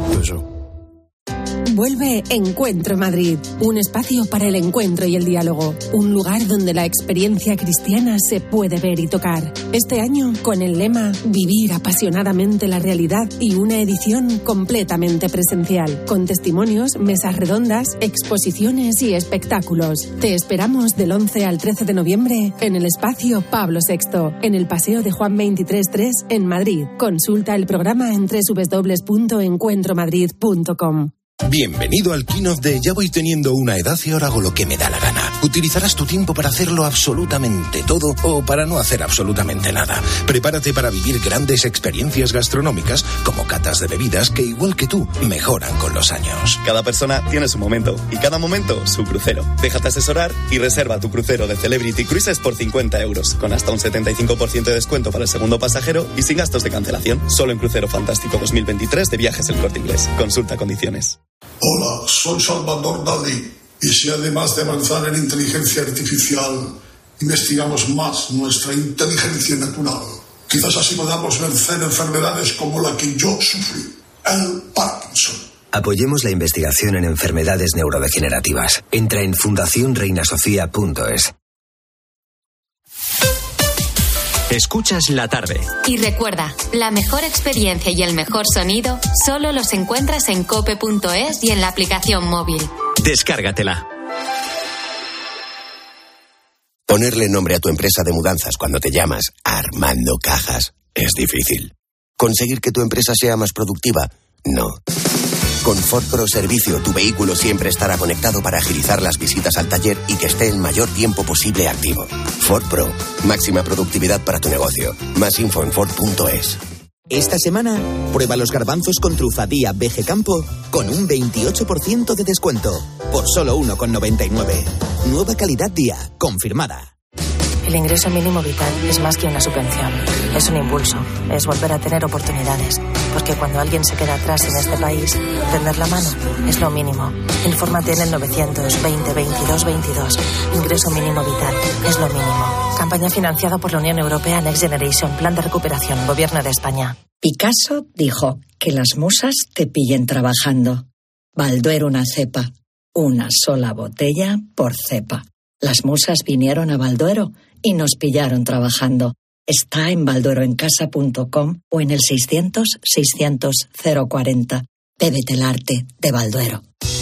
Vuelve Encuentro Madrid, un espacio para el encuentro y el diálogo, un lugar donde la experiencia cristiana se puede ver y tocar. Este año con el lema Vivir apasionadamente la realidad y una edición completamente presencial, con testimonios, mesas redondas, exposiciones y espectáculos. Te esperamos del once al trece de noviembre en el espacio Pablo sexto, en el Paseo de Juan veintitrés tres en Madrid. Consulta el programa en doble u doble u doble u punto encuentro madrid punto com. Bienvenido al keynote de Ya voy teniendo una edad y ahora hago lo que me da la gana. Utilizarás tu tiempo para hacerlo absolutamente todo o para no hacer absolutamente nada. Prepárate para vivir grandes experiencias gastronómicas como catas de bebidas que, igual que tú, mejoran con los años. Cada persona tiene su momento y cada momento su crucero. Déjate asesorar y reserva tu crucero de Celebrity Cruises por cincuenta euros, con hasta un setenta y cinco por ciento de descuento para el segundo pasajero y sin gastos de cancelación. Solo en Crucero Fantástico dos mil veintitrés de Viajes El Corte Inglés. Consulta condiciones. Hola, soy Salvador Dalí y si además de avanzar en inteligencia artificial investigamos más nuestra inteligencia natural, quizás así podamos vencer enfermedades como la que yo sufrí, el Parkinson. Apoyemos la investigación en enfermedades neurodegenerativas. Entra en fundación reina sofía punto es. Escuchas la tarde. Y recuerda, la mejor experiencia y el mejor sonido solo los encuentras en cope punto es y en la aplicación móvil. Descárgatela. Ponerle nombre a tu empresa de mudanzas cuando te llamas Armando Cajas es difícil. ¿Conseguir que tu empresa sea más productiva? No. Con Ford Pro Servicio, tu vehículo siempre estará conectado para agilizar las visitas al taller y que esté el mayor tiempo posible activo. Ford Pro, máxima productividad para tu negocio. Más info en Ford punto es. Esta semana, prueba los garbanzos con trufa Día B G Campo con un veintiocho por ciento de descuento, por solo uno con noventa y nueve. Nueva calidad Día, confirmada. El ingreso mínimo vital es más que una subvención. Es un impulso, es volver a tener oportunidades. Porque cuando alguien se queda atrás en este país, tender la mano es lo mínimo. Infórmate en el novecientos veinte veintidós veintidós. Ingreso mínimo vital es lo mínimo. Campaña financiada por la Unión Europea Next Generation, Plan de Recuperación, Gobierno de España. Picasso dijo que las musas te pillen trabajando. Balduero una cepa. Una sola botella por cepa. Las musas vinieron a Balduero y nos pillaron trabajando. Está en baldueroencasa punto com o en el seiscientos seiscientos cero cuarenta. Bébete el arte de Balduero.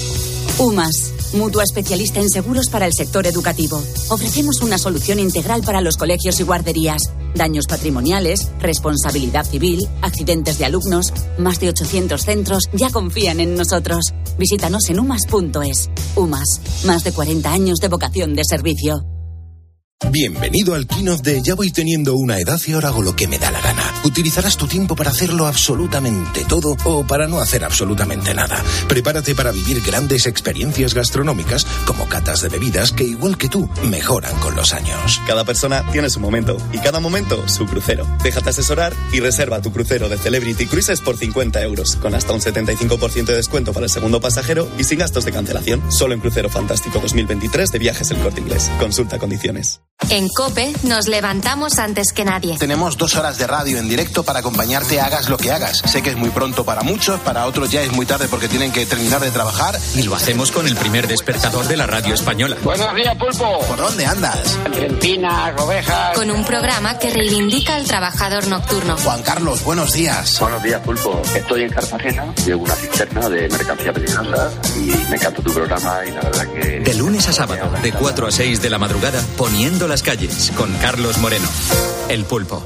UMAS, mutua especialista en seguros para el sector educativo. Ofrecemos una solución integral para los colegios y guarderías. Daños patrimoniales, responsabilidad civil, accidentes de alumnos. Más de ochocientos centros ya confían en nosotros. Visítanos en umas punto es. UMAS, más de cuarenta años de vocación de servicio. Bienvenido al keynote de Ya voy teniendo una edad y ahora hago lo que me da la gana. Utilizarás tu tiempo para hacerlo absolutamente todo o para no hacer absolutamente nada. Prepárate para vivir grandes experiencias gastronómicas como catas de bebidas que, igual que tú, mejoran con los años. Cada persona tiene su momento y cada momento su crucero. Déjate asesorar y reserva tu crucero de Celebrity Cruises por cincuenta euros, con hasta un setenta y cinco por ciento de descuento para el segundo pasajero y sin gastos de cancelación. Solo en Crucero Fantástico dos mil veintitrés de Viajes El Corte Inglés. Consulta condiciones. En COPE nos levantamos antes que nadie. Tenemos dos horas de radio en directo para acompañarte, hagas lo que hagas. Sé que es muy pronto para muchos, para otros ya es muy tarde porque tienen que terminar de trabajar. Y lo hacemos con el primer despertador de la radio española. Buenos días, Pulpo. ¿Por dónde andas? Argentina, ovejas. Con un programa que reivindica al trabajador nocturno. Juan Carlos, buenos días. Buenos días, Pulpo. Estoy en Cartagena, llevo una cisterna de mercancía peligrosa y me encanta tu programa y la verdad que... De lunes a sábado, de cuatro a seis de la madrugada, poniendo las calles, con Carlos Moreno, El Pulpo.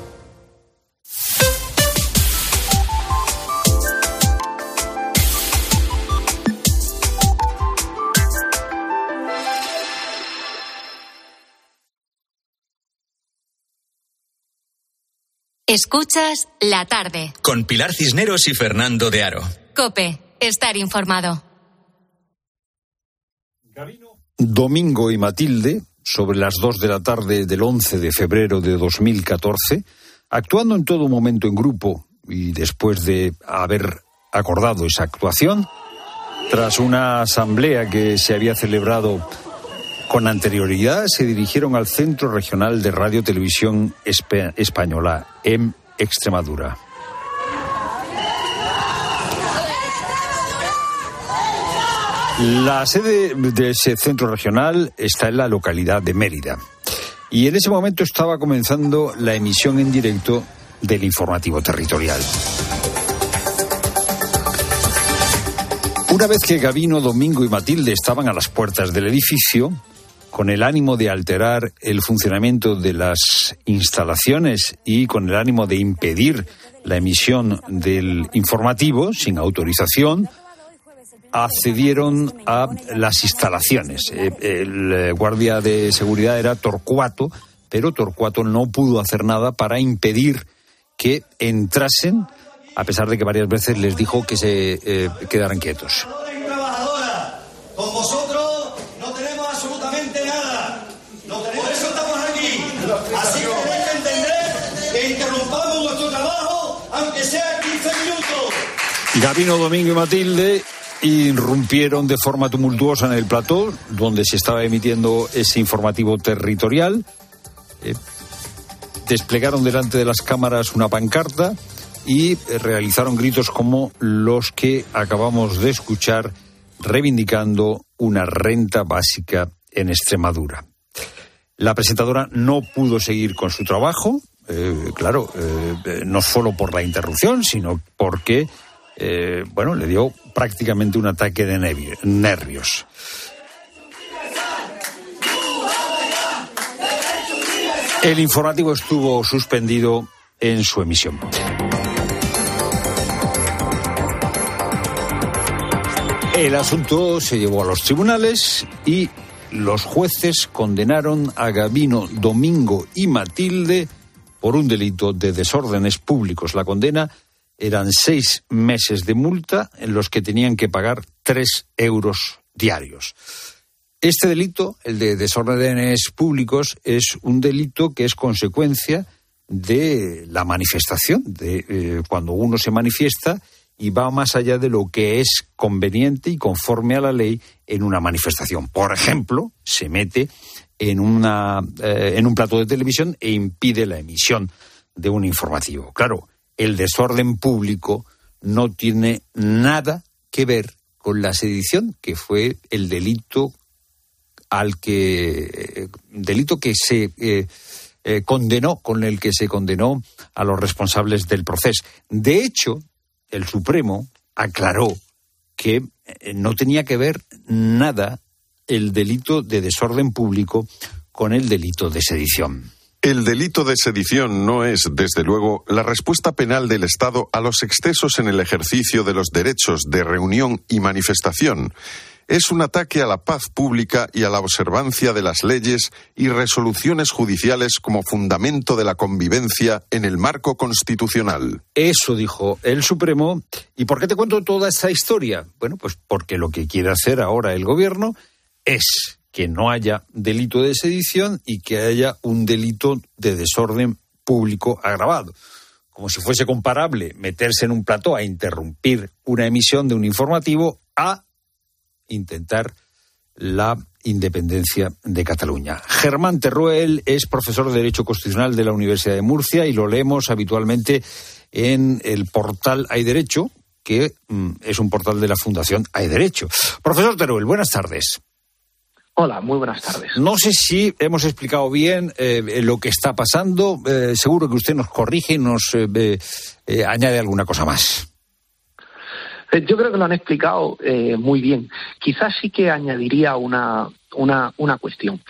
Escuchas La Tarde. Con Pilar Cisneros y Fernando de Aro. COPE, estar informado. Domingo y Matilde, sobre las dos de la tarde del once de febrero de dos mil catorce, actuando en todo momento en grupo y después de haber acordado esa actuación, tras una asamblea que se había celebrado con anterioridad, se dirigieron al Centro Regional de Radio Televisión Espe- Española en Extremadura. La sede de ese centro regional está en la localidad de Mérida. Y en ese momento estaba comenzando la emisión en directo del informativo territorial. Una vez que Gabino, Domingo y Matilde estaban a las puertas del edificio, con el ánimo de alterar el funcionamiento de las instalaciones y con el ánimo de impedir la emisión del informativo sin autorización, accedieron a las instalaciones. El guardia de seguridad era Torcuato, pero Torcuato no pudo hacer nada para impedir que entrasen, a pesar de que varias veces les dijo que se eh, quedaran quietos. Trabajadora, con vosotros no tenemos absolutamente nada. No tenemos, por eso estamos aquí. Así que tenéis que entender que interrumpamos nuestro trabajo, aunque sea quince minutos. Gabino, Domingo y Matilde irrumpieron de forma tumultuosa en el plató donde se estaba emitiendo ese informativo territorial. Eh, desplegaron delante de las cámaras una pancarta y eh, realizaron gritos como los que acabamos de escuchar, reivindicando una renta básica en Extremadura. La presentadora no pudo seguir con su trabajo, eh, claro, eh, no solo por la interrupción, sino porque Eh, bueno, le dio prácticamente un ataque de nervios. El informativo estuvo suspendido en su emisión. El asunto se llevó a los tribunales y los jueces condenaron a Gabino, Domingo y Matilde por un delito de desórdenes públicos. La condena eran seis meses de multa en los que tenían que pagar tres euros diarios. Este delito, el de desórdenes públicos, es un delito que es consecuencia de la manifestación, de eh, cuando uno se manifiesta y va más allá de lo que es conveniente y conforme a la ley en una manifestación. Por ejemplo, se mete en, una, eh, en un plato de televisión e impide la emisión de un informativo. Claro, el desorden público no tiene nada que ver con la sedición, que fue el delito al que delito que se eh, eh, condenó, con el que se condenó a los responsables del proceso. De hecho, el Supremo aclaró que no tenía que ver nada el delito de desorden público con el delito de sedición. El delito de sedición no es, desde luego, la respuesta penal del Estado a los excesos en el ejercicio de los derechos de reunión y manifestación. Es un ataque a la paz pública y a la observancia de las leyes y resoluciones judiciales como fundamento de la convivencia en el marco constitucional. Eso dijo el Supremo. ¿Y por qué te cuento toda esta historia? Bueno, pues porque lo que quiere hacer ahora el Gobierno es que no haya delito de sedición y que haya un delito de desorden público agravado. Como si fuese comparable meterse en un plató a interrumpir una emisión de un informativo a intentar la independencia de Cataluña. Germán Terruel es profesor de Derecho Constitucional de la Universidad de Murcia y lo leemos habitualmente en el portal Hay Derecho, que mm, es un portal de la Fundación Hay Derecho. Profesor Teruel, buenas tardes. Hola, muy buenas tardes. No sé si hemos explicado bien eh, lo que está pasando. Eh, seguro que usted nos corrige y nos eh, eh, añade alguna cosa más. Yo creo que lo han explicado eh, muy bien. Quizás sí que añadiría una, una, una cuestión.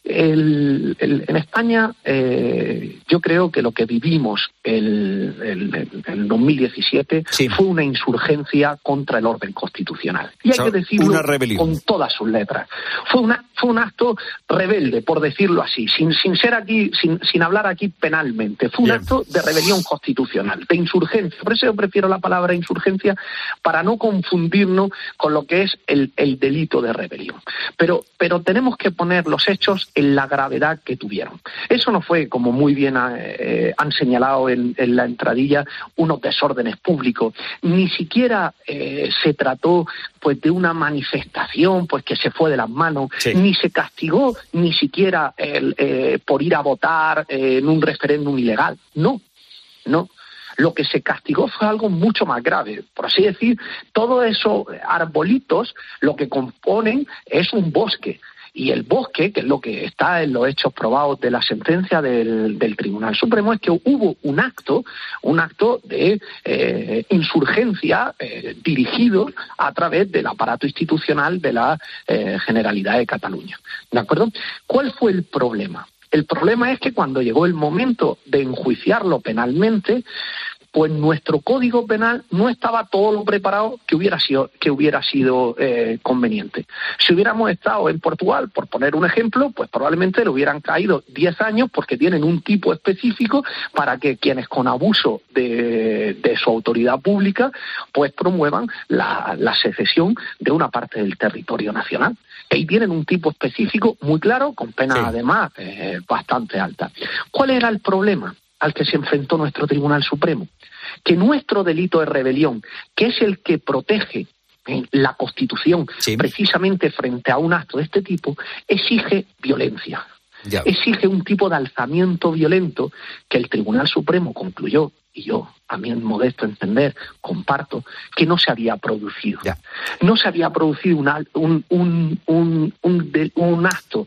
El, el, en España, eh, yo creo que lo que vivimos el, el, el, el dos mil diecisiete sí. fue una insurgencia contra el orden constitucional. Y hay o sea, que decirlo con todas sus letras. Fue, una, fue un acto rebelde, por decirlo así, sin, sin ser aquí, sin, sin hablar aquí penalmente. Fue un Bien. acto de rebelión constitucional, de insurgencia. Por eso yo prefiero la palabra insurgencia, para no confundirnos con lo que es el, el delito de rebelión. Pero, pero tenemos que poner los hechos en la gravedad que tuvieron. Eso no fue, como muy bien eh, han señalado en, en la entradilla, unos desórdenes públicos. Ni siquiera eh, se trató pues de una manifestación pues que se fue de las manos, sí. ni se castigó ni siquiera el, eh, por ir a votar eh, en un referéndum ilegal. No, no. Lo que se castigó fue algo mucho más grave. Por así decir, todos esos arbolitos lo que componen es un bosque. Y el bosque, que es lo que está en los hechos probados de la sentencia del, del Tribunal Supremo, es que hubo un acto, un acto de eh, insurgencia eh, dirigido a través del aparato institucional de la eh, Generalidad de Cataluña. ¿De acuerdo? ¿Cuál fue el problema? El problema es que cuando llegó el momento de enjuiciarlo penalmente, pues nuestro Código Penal no estaba todo lo preparado que hubiera sido, que hubiera sido eh, conveniente. Si hubiéramos estado en Portugal, por poner un ejemplo, pues probablemente le hubieran caído diez años porque tienen un tipo específico para que quienes con abuso de, de su autoridad pública pues promuevan la, la secesión de una parte del territorio nacional. Y tienen un tipo específico muy claro, con penas sí. además eh, bastante altas. ¿Cuál era el problema al que se enfrentó nuestro Tribunal Supremo? Que nuestro delito de rebelión, que es el que protege eh, la Constitución sí. precisamente frente a un acto de este tipo, exige violencia. Ya. Exige un tipo de alzamiento violento que el Tribunal Supremo concluyó, y yo, a mi modesto entender, comparto, que no se había producido. Ya. No se había producido una, un, un, un, un, de, un acto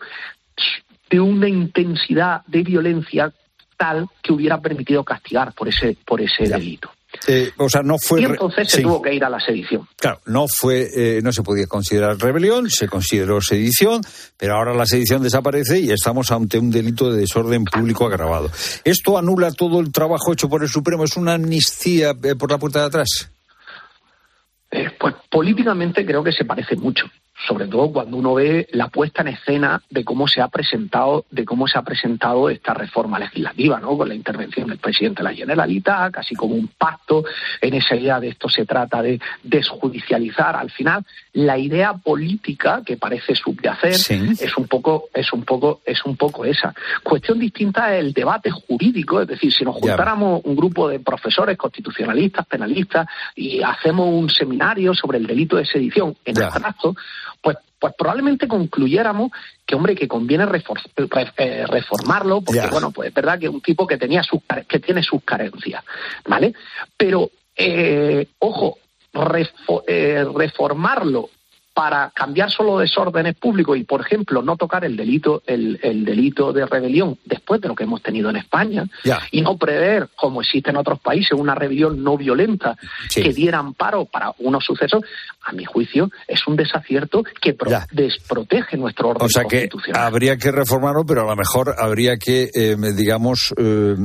de una intensidad de violencia tal que hubiera permitido castigar por ese, por ese delito. Eh, o sea, no fue. Y entonces se sí. tuvo que ir a la sedición. Claro, no fue, eh, no se podía considerar rebelión, se consideró sedición, pero ahora la sedición desaparece y estamos ante un delito de desorden público agravado. ¿Esto anula todo el trabajo hecho por el Supremo? ¿Es una amnistía eh, por la puerta de atrás? Eh, pues políticamente creo que se parece mucho, sobre todo cuando uno ve la puesta en escena de cómo se ha presentado, de cómo se ha presentado esta reforma legislativa, ¿no? Con la intervención del presidente de la Generalitat, casi como un pacto en esa idea de esto se trata de desjudicializar. Al final, la idea política que parece subyacer sí. es un poco, es un poco, es un poco esa. Cuestión distinta es el debate jurídico, es decir, si nos juntáramos un grupo de profesores constitucionalistas, penalistas y hacemos un seminario sobre el delito de sedición en yeah. abstracto, pues pues probablemente concluyéramos que, hombre, que conviene refor- re- eh, reformarlo, porque, yeah. bueno, pues es verdad que es un tipo que tenía sus que tiene sus carencias, ¿vale? Pero, eh, ojo, refo- eh, reformarlo para cambiar solo desórdenes públicos y, por ejemplo, no tocar el delito el, el delito de rebelión después de lo que hemos tenido en España yeah. y no prever, como existe en otros países, una rebelión no violenta sí. que diera amparo para unos sucesos, a mi juicio, es un desacierto que pro- yeah. desprotege nuestro orden constitucional. O sea que habría que reformarlo, pero a lo mejor habría que, eh, digamos, eh,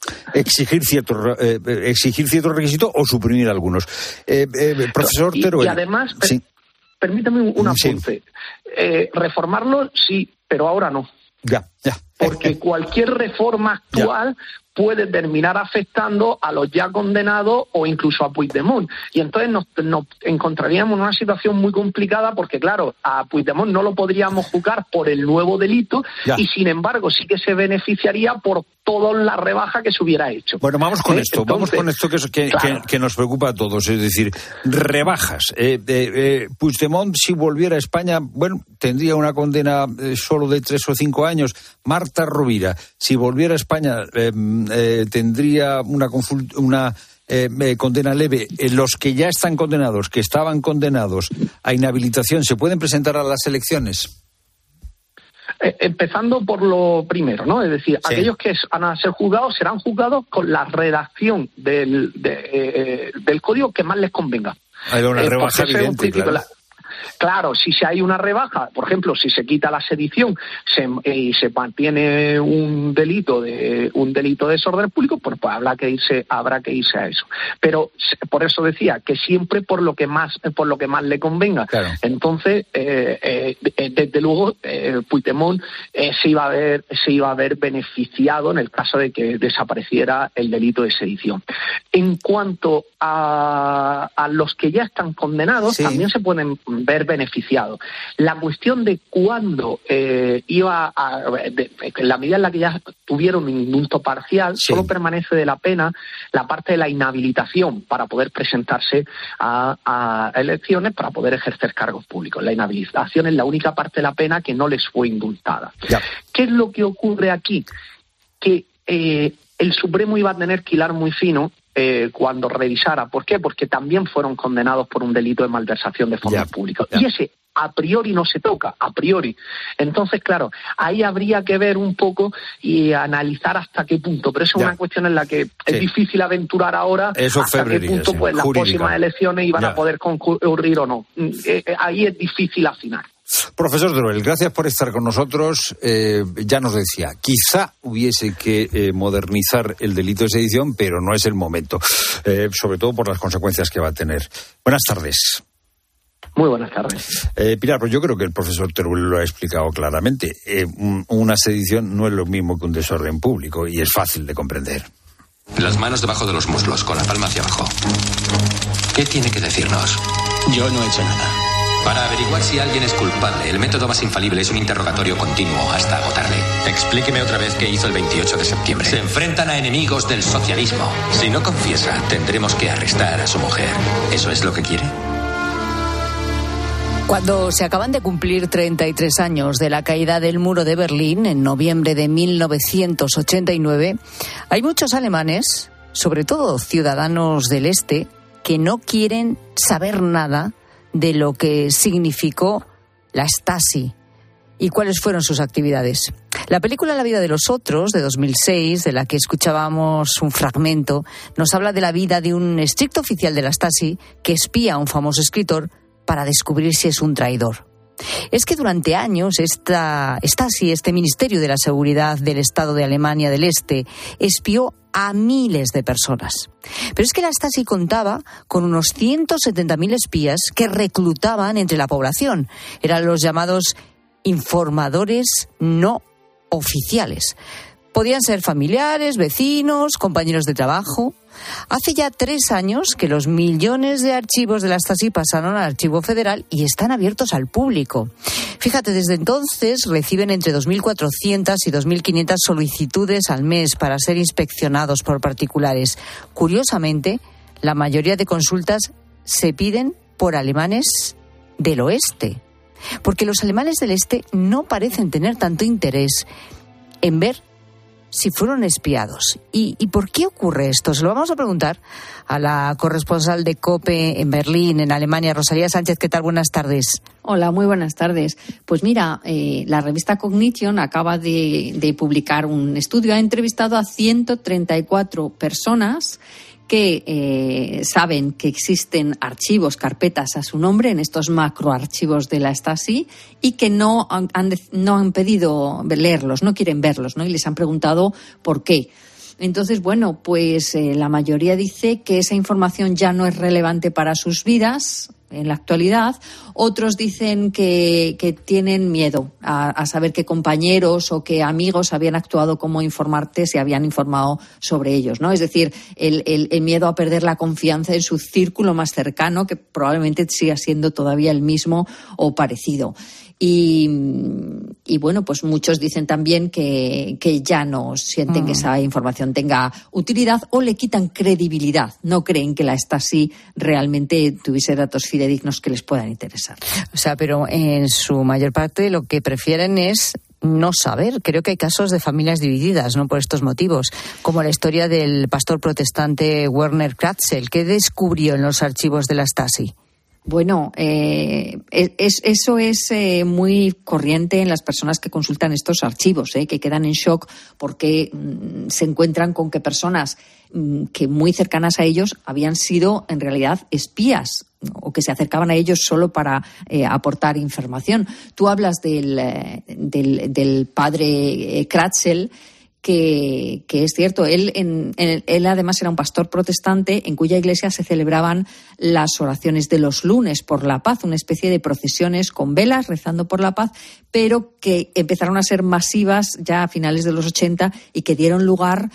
exigir ciertos eh, exigir ciertos requisitos o suprimir algunos. Eh, eh, profesor y, Teruel. Y además... Sí. Permítame un apunte. Sí. Eh, reformarlo, sí, pero ahora no. Ya, ya. Porque cualquier reforma actual ya. puede terminar afectando a los ya condenados o incluso a Puigdemont. Y entonces nos, nos encontraríamos en una situación muy complicada porque, claro, a Puigdemont no lo podríamos juzgar por el nuevo delito ya. y, sin embargo, sí que se beneficiaría por toda la rebaja que se hubiera hecho. Bueno, vamos con ¿Eh? esto, Entonces, vamos con esto que, que, claro. que, que nos preocupa a todos, es decir, rebajas. Eh, eh, eh, Puigdemont, si volviera a España, bueno, tendría una condena eh, solo de tres o cinco años. Marta Rovira, si volviera a España, eh, eh, tendría una, conful- una eh, eh, condena leve. Eh, los que ya están condenados, que estaban condenados a inhabilitación, ¿se pueden presentar a las elecciones? Empezando por lo primero, ¿no? Es decir, sí. aquellos que van a ser juzgados serán juzgados con la redacción del, de, eh, del código que más les convenga. Hay una eh, rebaja evidente, claro. La, Claro, si se hay una rebaja, por ejemplo, si se quita la sedición se, eh, y se mantiene un delito de un delito de desorden público, pues, pues habrá que irse habrá que irse a eso. Pero por eso decía que siempre por lo que más por lo que más le convenga. Claro. Entonces, eh, eh, desde luego, eh, Puigdemont eh, se iba a ver se iba a ver beneficiado en el caso de que desapareciera el delito de sedición. En cuanto a, a los que ya están condenados, sí. también se pueden ver beneficiados. La cuestión de cuándo eh, iba a... De, en la medida en la que ya tuvieron un indulto parcial, sí. solo permanece de la pena la parte de la inhabilitación para poder presentarse a, a elecciones, para poder ejercer cargos públicos. La inhabilitación es la única parte de la pena que no les fue indultada. Ya. ¿Qué es lo que ocurre aquí? Que eh, el Supremo iba a tener que hilar muy fino Eh, cuando revisara. ¿Por qué? Porque también fueron condenados por un delito de malversación de fondos yeah, públicos. Yeah. Y ese a priori no se toca, a priori. Entonces, claro, ahí habría que ver un poco y analizar hasta qué punto. Pero eso yeah. es una cuestión en la que sí. es difícil aventurar ahora eso hasta qué punto sí. pues las Jurídica. próximas elecciones iban yeah. a poder concurrir o no. Eh, eh, ahí es difícil afinar. Profesor Teruel, gracias por estar con nosotros. Eh, ya nos decía, quizá hubiese que eh, modernizar el delito de sedición, pero no es el momento, eh, sobre todo por las consecuencias que va a tener. Buenas tardes. Muy buenas tardes. Eh, Pilar, pues yo creo que el profesor Teruel lo ha explicado claramente. Eh, un, una sedición no es lo mismo que un desorden público y es fácil de comprender. Las manos debajo de los muslos, con la palma hacia abajo. ¿Qué tiene que decirnos? Yo no he hecho nada. Para averiguar si alguien es culpable, el método más infalible es un interrogatorio continuo hasta agotarle. Explíqueme otra vez qué hizo el veintiocho de septiembre. Se enfrentan a enemigos del socialismo. Si no confiesa, tendremos que arrestar a su mujer. ¿Eso es lo que quiere? Cuando se acaban de cumplir treinta y tres años de la caída del muro de Berlín, en noviembre de mil novecientos ochenta y nueve, hay muchos alemanes, sobre todo ciudadanos del este, que no quieren saber nada de lo que significó la Stasi y cuáles fueron sus actividades. La película La vida de los otros, de dos mil seis, de la que escuchábamos un fragmento, nos habla de la vida de un estricto oficial de la Stasi que espía a un famoso escritor para descubrir si es un traidor. Es que durante años esta Stasi, este Ministerio de la Seguridad del Estado de Alemania del Este, espió a miles de personas. Pero es que la Stasi contaba con unos ciento setenta mil espías que reclutaban entre la población. Eran los llamados informadores no oficiales. Podían ser familiares, vecinos, compañeros de trabajo. Hace ya tres años que los millones de archivos de la Stasi pasaron al Archivo Federal y están abiertos al público. Fíjate, desde entonces reciben entre dos mil cuatrocientas y dos mil quinientas solicitudes al mes para ser inspeccionados por particulares. Curiosamente, la mayoría de consultas se piden por alemanes del oeste, porque los alemanes del este no parecen tener tanto interés en ver si fueron espiados. ¿Y, ¿Y por qué ocurre esto? Se lo vamos a preguntar a la corresponsal de COPE en Berlín, en Alemania, Rosalía Sánchez. ¿Qué tal? Buenas tardes. Hola, muy buenas tardes. Pues mira, eh, la revista Cognition acaba de, de publicar un estudio. Ha entrevistado a ciento treinta y cuatro personas que eh, saben que existen archivos, carpetas a su nombre en estos macroarchivos de la Stasi y que no han, han, no han pedido leerlos, no quieren verlos, ¿no? Y les han preguntado por qué. Entonces, bueno, pues eh, la mayoría dice que esa información ya no es relevante para sus vidas en la actualidad. Otros dicen que, que tienen miedo a, a saber qué compañeros o qué amigos habían actuado como informantes y habían informado sobre ellos, ¿no? Es decir, el, el, el miedo a perder la confianza en su círculo más cercano, que probablemente siga siendo todavía el mismo o parecido. Y, y bueno, pues muchos dicen también que, que ya no sienten mm. que esa información tenga utilidad o le quitan credibilidad. No creen que la Stasi realmente tuviese datos fidedignos que les puedan interesar. O sea, pero en su mayor parte lo que prefieren es no saber. Creo que hay casos de familias divididas, ¿no?, por estos motivos, como la historia del pastor protestante Werner Kratzel, que descubrió en los archivos de la Stasi. Bueno, eh, es, eso es eh, muy corriente en las personas que consultan estos archivos, eh, que quedan en shock porque mm, se encuentran con que personas mm, que muy cercanas a ellos habían sido en realidad espías o que se acercaban a ellos solo para eh, aportar información. Tú hablas del, eh, del, del padre eh, Kratzel, Que, que es cierto, él, en, en, él además era un pastor protestante en cuya iglesia se celebraban las oraciones de los lunes por la paz, una especie de procesiones con velas rezando por la paz, pero que empezaron a ser masivas ya a finales de los ochenta y que dieron lugar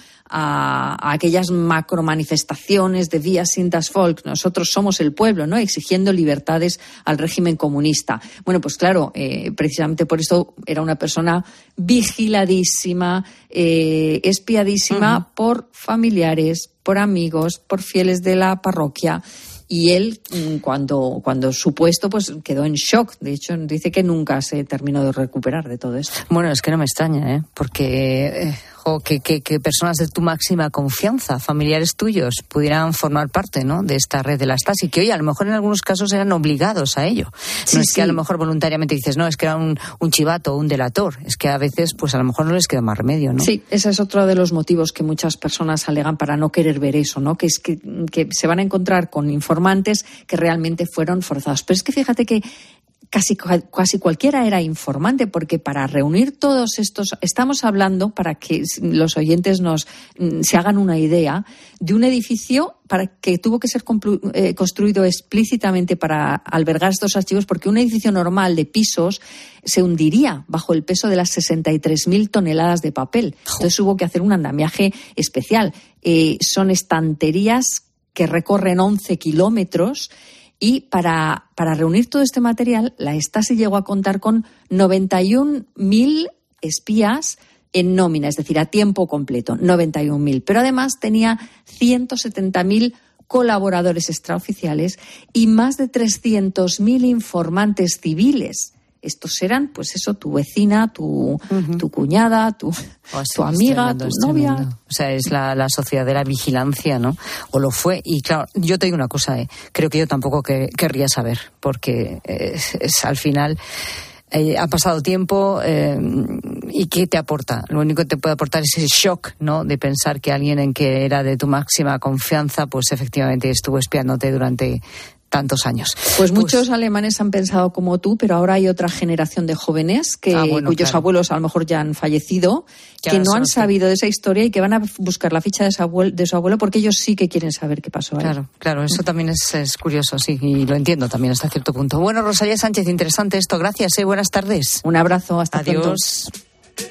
a, a aquellas macromanifestaciones de Via Sintas Volk, nosotros somos el pueblo, ¿no?, exigiendo libertades al régimen comunista. Bueno, pues claro, eh, precisamente por eso era una persona vigiladísima, eh, espiadísima uh-huh. por familiares, por amigos, por fieles de la parroquia. Y él, cuando, cuando supuesto, pues quedó en shock. De hecho, dice que nunca se terminó de recuperar de todo esto. Bueno, es que no me extraña, ¿eh? Porque eh, jo, que, que, que personas de tu máxima confianza, familiares tuyos, pudieran formar parte, ¿no?, de esta red de la Stasi, que hoy a lo mejor en algunos casos eran obligados a ello. Sí, no es sí. que a lo mejor voluntariamente dices, no, es que era un, un chivato, un delator. Es que a veces, pues a lo mejor no les queda más remedio, ¿no? Sí, ese es otro de los motivos que muchas personas alegan para no querer ver eso, ¿no? Que es que, que se van a encontrar con informantes que realmente fueron forzados. Pero es que fíjate que casi, casi cualquiera era informante, porque para reunir todos estos, estamos hablando, para que los oyentes nos se hagan una idea, de un edificio para que tuvo que ser complu, eh, construido explícitamente para albergar estos archivos, porque un edificio normal de pisos se hundiría bajo el peso de las sesenta y tres mil toneladas de papel. Entonces hubo que hacer un andamiaje especial. Eh, son estanterías que recorren once kilómetros y para, para reunir todo este material la Stasi llegó a contar con noventa y un mil espías en nómina, es decir, a tiempo completo, noventa y un mil. Pero además tenía ciento setenta mil colaboradores extraoficiales y más de trescientos mil informantes civiles. Estos eran, pues eso, tu vecina, tu, uh-huh. tu cuñada, tu, oh, sí, tu amiga, tu novia. Tremendo. O sea, es la, la sociedad de la vigilancia, ¿no? O lo fue. Y claro, yo te digo una cosa, ¿eh? Creo que yo tampoco que, querría saber, porque es, es al final eh, ha pasado tiempo eh, y ¿qué te aporta? Lo único que te puede aportar es ese shock, ¿no?, de pensar que alguien en que era de tu máxima confianza, pues efectivamente estuvo espiándote durante tantos años. Pues muchos pues, alemanes han pensado como tú, pero ahora hay otra generación de jóvenes que ah, bueno, cuyos claro. abuelos a lo mejor ya han fallecido, ya que no han sabido de esa historia y que van a buscar la ficha de su abuelo, de su abuelo porque ellos sí que quieren saber qué pasó ahí. Claro, claro, eso también es, es curioso, sí, y lo entiendo también hasta cierto punto. Bueno, Rosalía Sánchez, interesante esto. Gracias, eh, buenas tardes. Un abrazo, hasta Adiós. pronto.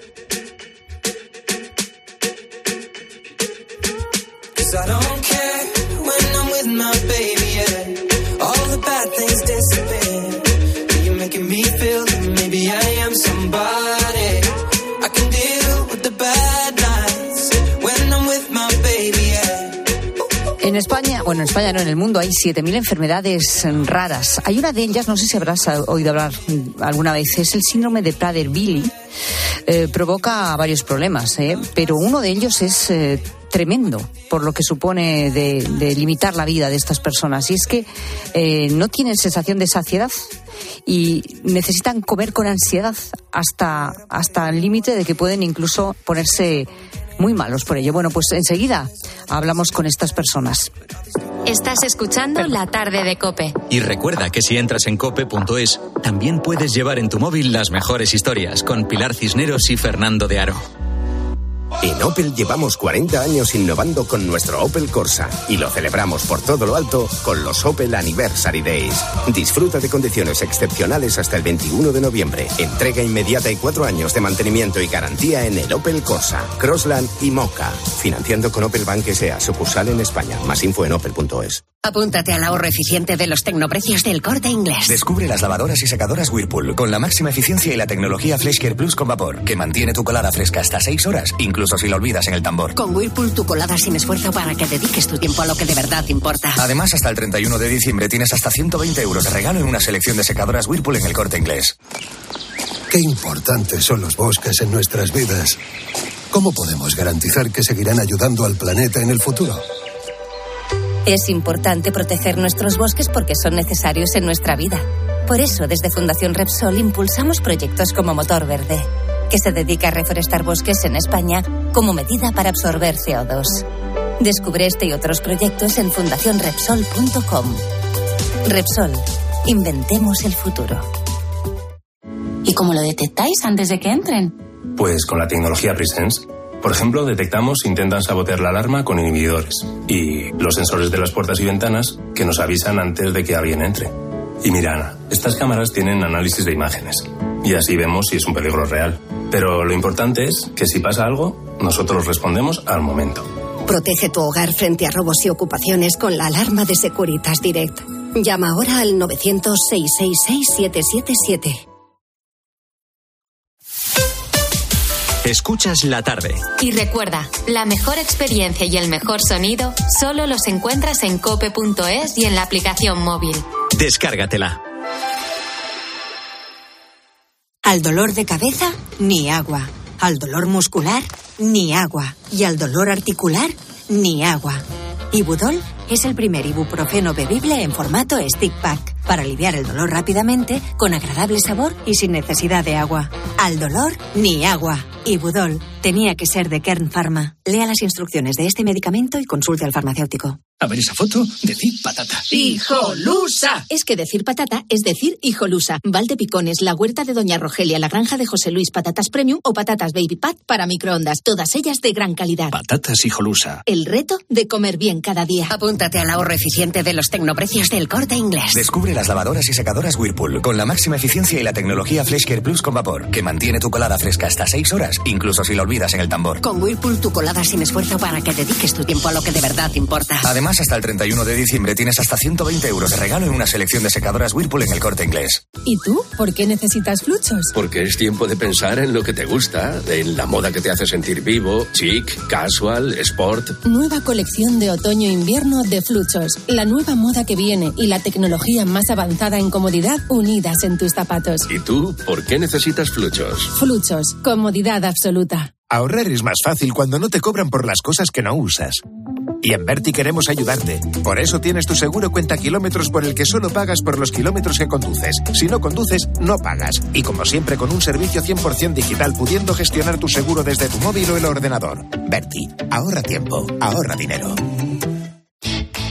I don't care when I'm with my baby, yeah. All the bad things disappear. You're making me feel that maybe I am somebody. I can deal with the bad nights when I'm with my baby, yeah. En España, bueno, en España no, en el mundo hay siete mil enfermedades raras. Hay una de ellas, no sé si habrás oído hablar alguna vez, es el síndrome de Prader-Willi. Eh, provoca varios problemas, eh, pero uno de ellos es eh, tremendo por lo que supone de, de limitar la vida de estas personas. Y es que eh, no tienen sensación de saciedad y necesitan comer con ansiedad hasta, hasta el límite de que pueden incluso ponerse muy malos por ello. Bueno, pues enseguida hablamos con estas personas. Estás escuchando La Tarde de COPE. Y recuerda que si entras en cope punto es, también puedes llevar en tu móvil las mejores historias con Pilar Cisneros y Fernando de Aro. En Opel llevamos cuarenta años innovando con nuestro Opel Corsa y lo celebramos por todo lo alto con los Opel Anniversary Days. Disfruta de condiciones excepcionales hasta el veintiuno de noviembre. Entrega inmediata y cuatro años de mantenimiento y garantía en el Opel Corsa, Crossland y Mocha. Financiando con Opel Bank S A, sucursal en España. Más info en opel punto es. Apúntate al ahorro eficiente de los tecnoprecios del Corte Inglés. Descubre las lavadoras y secadoras Whirlpool con la máxima eficiencia y la tecnología FreshCare Plus con vapor, que mantiene tu colada fresca hasta seis horas, incluso si la olvidas en el tambor. Con Whirlpool tu colada sin esfuerzo para que dediques tu tiempo a lo que de verdad importa. Además, hasta el treinta y uno de diciembre tienes hasta ciento veinte euros de regalo en una selección de secadoras Whirlpool en el Corte Inglés. Qué importantes son los bosques en nuestras vidas. ¿Cómo podemos garantizar que seguirán ayudando al planeta en el futuro? Es importante proteger nuestros bosques porque son necesarios en nuestra vida. Por eso, desde Fundación Repsol impulsamos proyectos como Motor Verde, que se dedica a reforestar bosques en España como medida para absorber C O dos. Descubre este y otros proyectos en fundación repsol punto com. Repsol, inventemos el futuro. ¿Y cómo lo detectáis antes de que entren? Pues con la tecnología Presence. Por ejemplo, detectamos si intentan sabotear la alarma con inhibidores y los sensores de las puertas y ventanas que nos avisan antes de que alguien entre. Y mira, Ana, estas cámaras tienen análisis de imágenes y así vemos si es un peligro real. Pero lo importante es que si pasa algo, nosotros respondemos al momento. Protege tu hogar frente a robos y ocupaciones con la alarma de Securitas Direct. Llama ahora al novecientos, seiscientos sesenta y seis, siete siete siete. Escuchas La Tarde. Y recuerda, la mejor experiencia y el mejor sonido solo los encuentras en cope punto es y en la aplicación móvil. Descárgatela. Al dolor de cabeza, ni agua. Al dolor muscular, ni agua. Y al dolor articular, ni agua. Ibudol es el primer ibuprofeno bebible en formato stick pack para aliviar el dolor rápidamente, con agradable sabor y sin necesidad de agua. Al dolor, ni agua. Ibudol tenía que ser de Kern Pharma. Lea las instrucciones de este medicamento y consulte al farmacéutico. A ver esa foto, decir patata. ¡Hijolusa! Es que decir patata es decir hijolusa. Valdepicones, la huerta de Doña Rogelia, la granja de José Luis, patatas premium o patatas baby pat para microondas. Todas ellas de gran calidad. Patatas hijolusa. El reto de comer bien cada día. Apúntate al ahorro eficiente de los tecnoprecios del Corte Inglés. Descubre las lavadoras y secadoras Whirlpool con la máxima eficiencia y la tecnología FreshCare Plus con vapor, que mantiene tu colada fresca hasta seis horas, incluso si la olvidas en el tambor. Con Whirlpool tu colada sin esfuerzo para que dediques tu tiempo a lo que de verdad importa. Además, hasta el treinta y uno de diciembre tienes hasta ciento veinte euros de regalo en una selección de secadoras Whirlpool en el Corte Inglés. ¿Y tú? ¿Por qué necesitas Fluchos? Porque es tiempo de pensar en lo que te gusta, en la moda que te hace sentir vivo, chic, casual, sport. Nueva colección de otoño-invierno de Fluchos. La nueva moda que viene y la tecnología más avanzada en comodidad unidas en tus zapatos. ¿Y tú? ¿Por qué necesitas Fluchos? Fluchos. Comodidad absoluta. Ahorrar es más fácil cuando no te cobran por las cosas que no usas. Y en Berti queremos ayudarte. Por eso tienes tu seguro cuenta kilómetros por el que solo pagas por los kilómetros que conduces. Si no conduces, no pagas. Y como siempre, con un servicio cien por ciento digital, pudiendo gestionar tu seguro desde tu móvil o el ordenador. Berti, ahorra tiempo, ahorra dinero.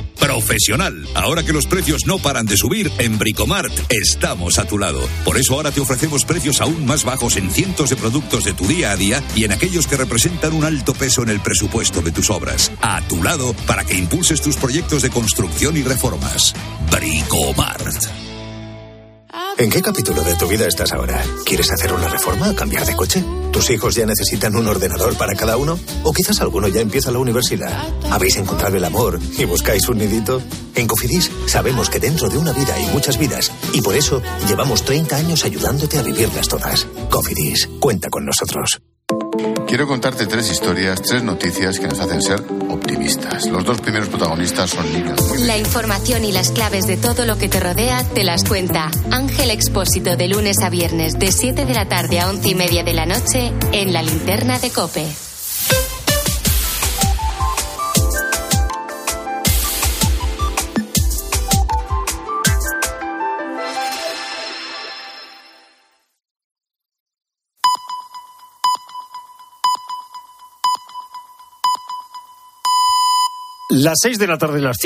profesional. Ahora que los precios no paran de subir, en Bricomart estamos a tu lado. Por eso ahora te ofrecemos precios aún más bajos en cientos de productos de tu día a día y en aquellos que representan un alto peso en el presupuesto de tus obras. A tu lado para que impulses tus proyectos de construcción y reformas. Bricomart. ¿En qué capítulo de tu vida estás ahora? ¿Quieres hacer una reforma o cambiar de coche? ¿Tus hijos ya necesitan un ordenador para cada uno? ¿O quizás alguno ya empieza la universidad? ¿Habéis encontrado el amor y buscáis un nidito? En Cofidis sabemos que dentro de una vida hay muchas vidas y por eso llevamos treinta años ayudándote a vivirlas todas. Cofidis, cuenta con nosotros. Quiero contarte tres historias, tres noticias que nos hacen ser optimistas. Los dos primeros protagonistas son niños. La información y las claves de todo lo que te rodea te las cuenta Ángel Expósito de lunes a viernes de siete de la tarde a once y media de la noche en La Linterna de COPE. Las seis de la tarde, las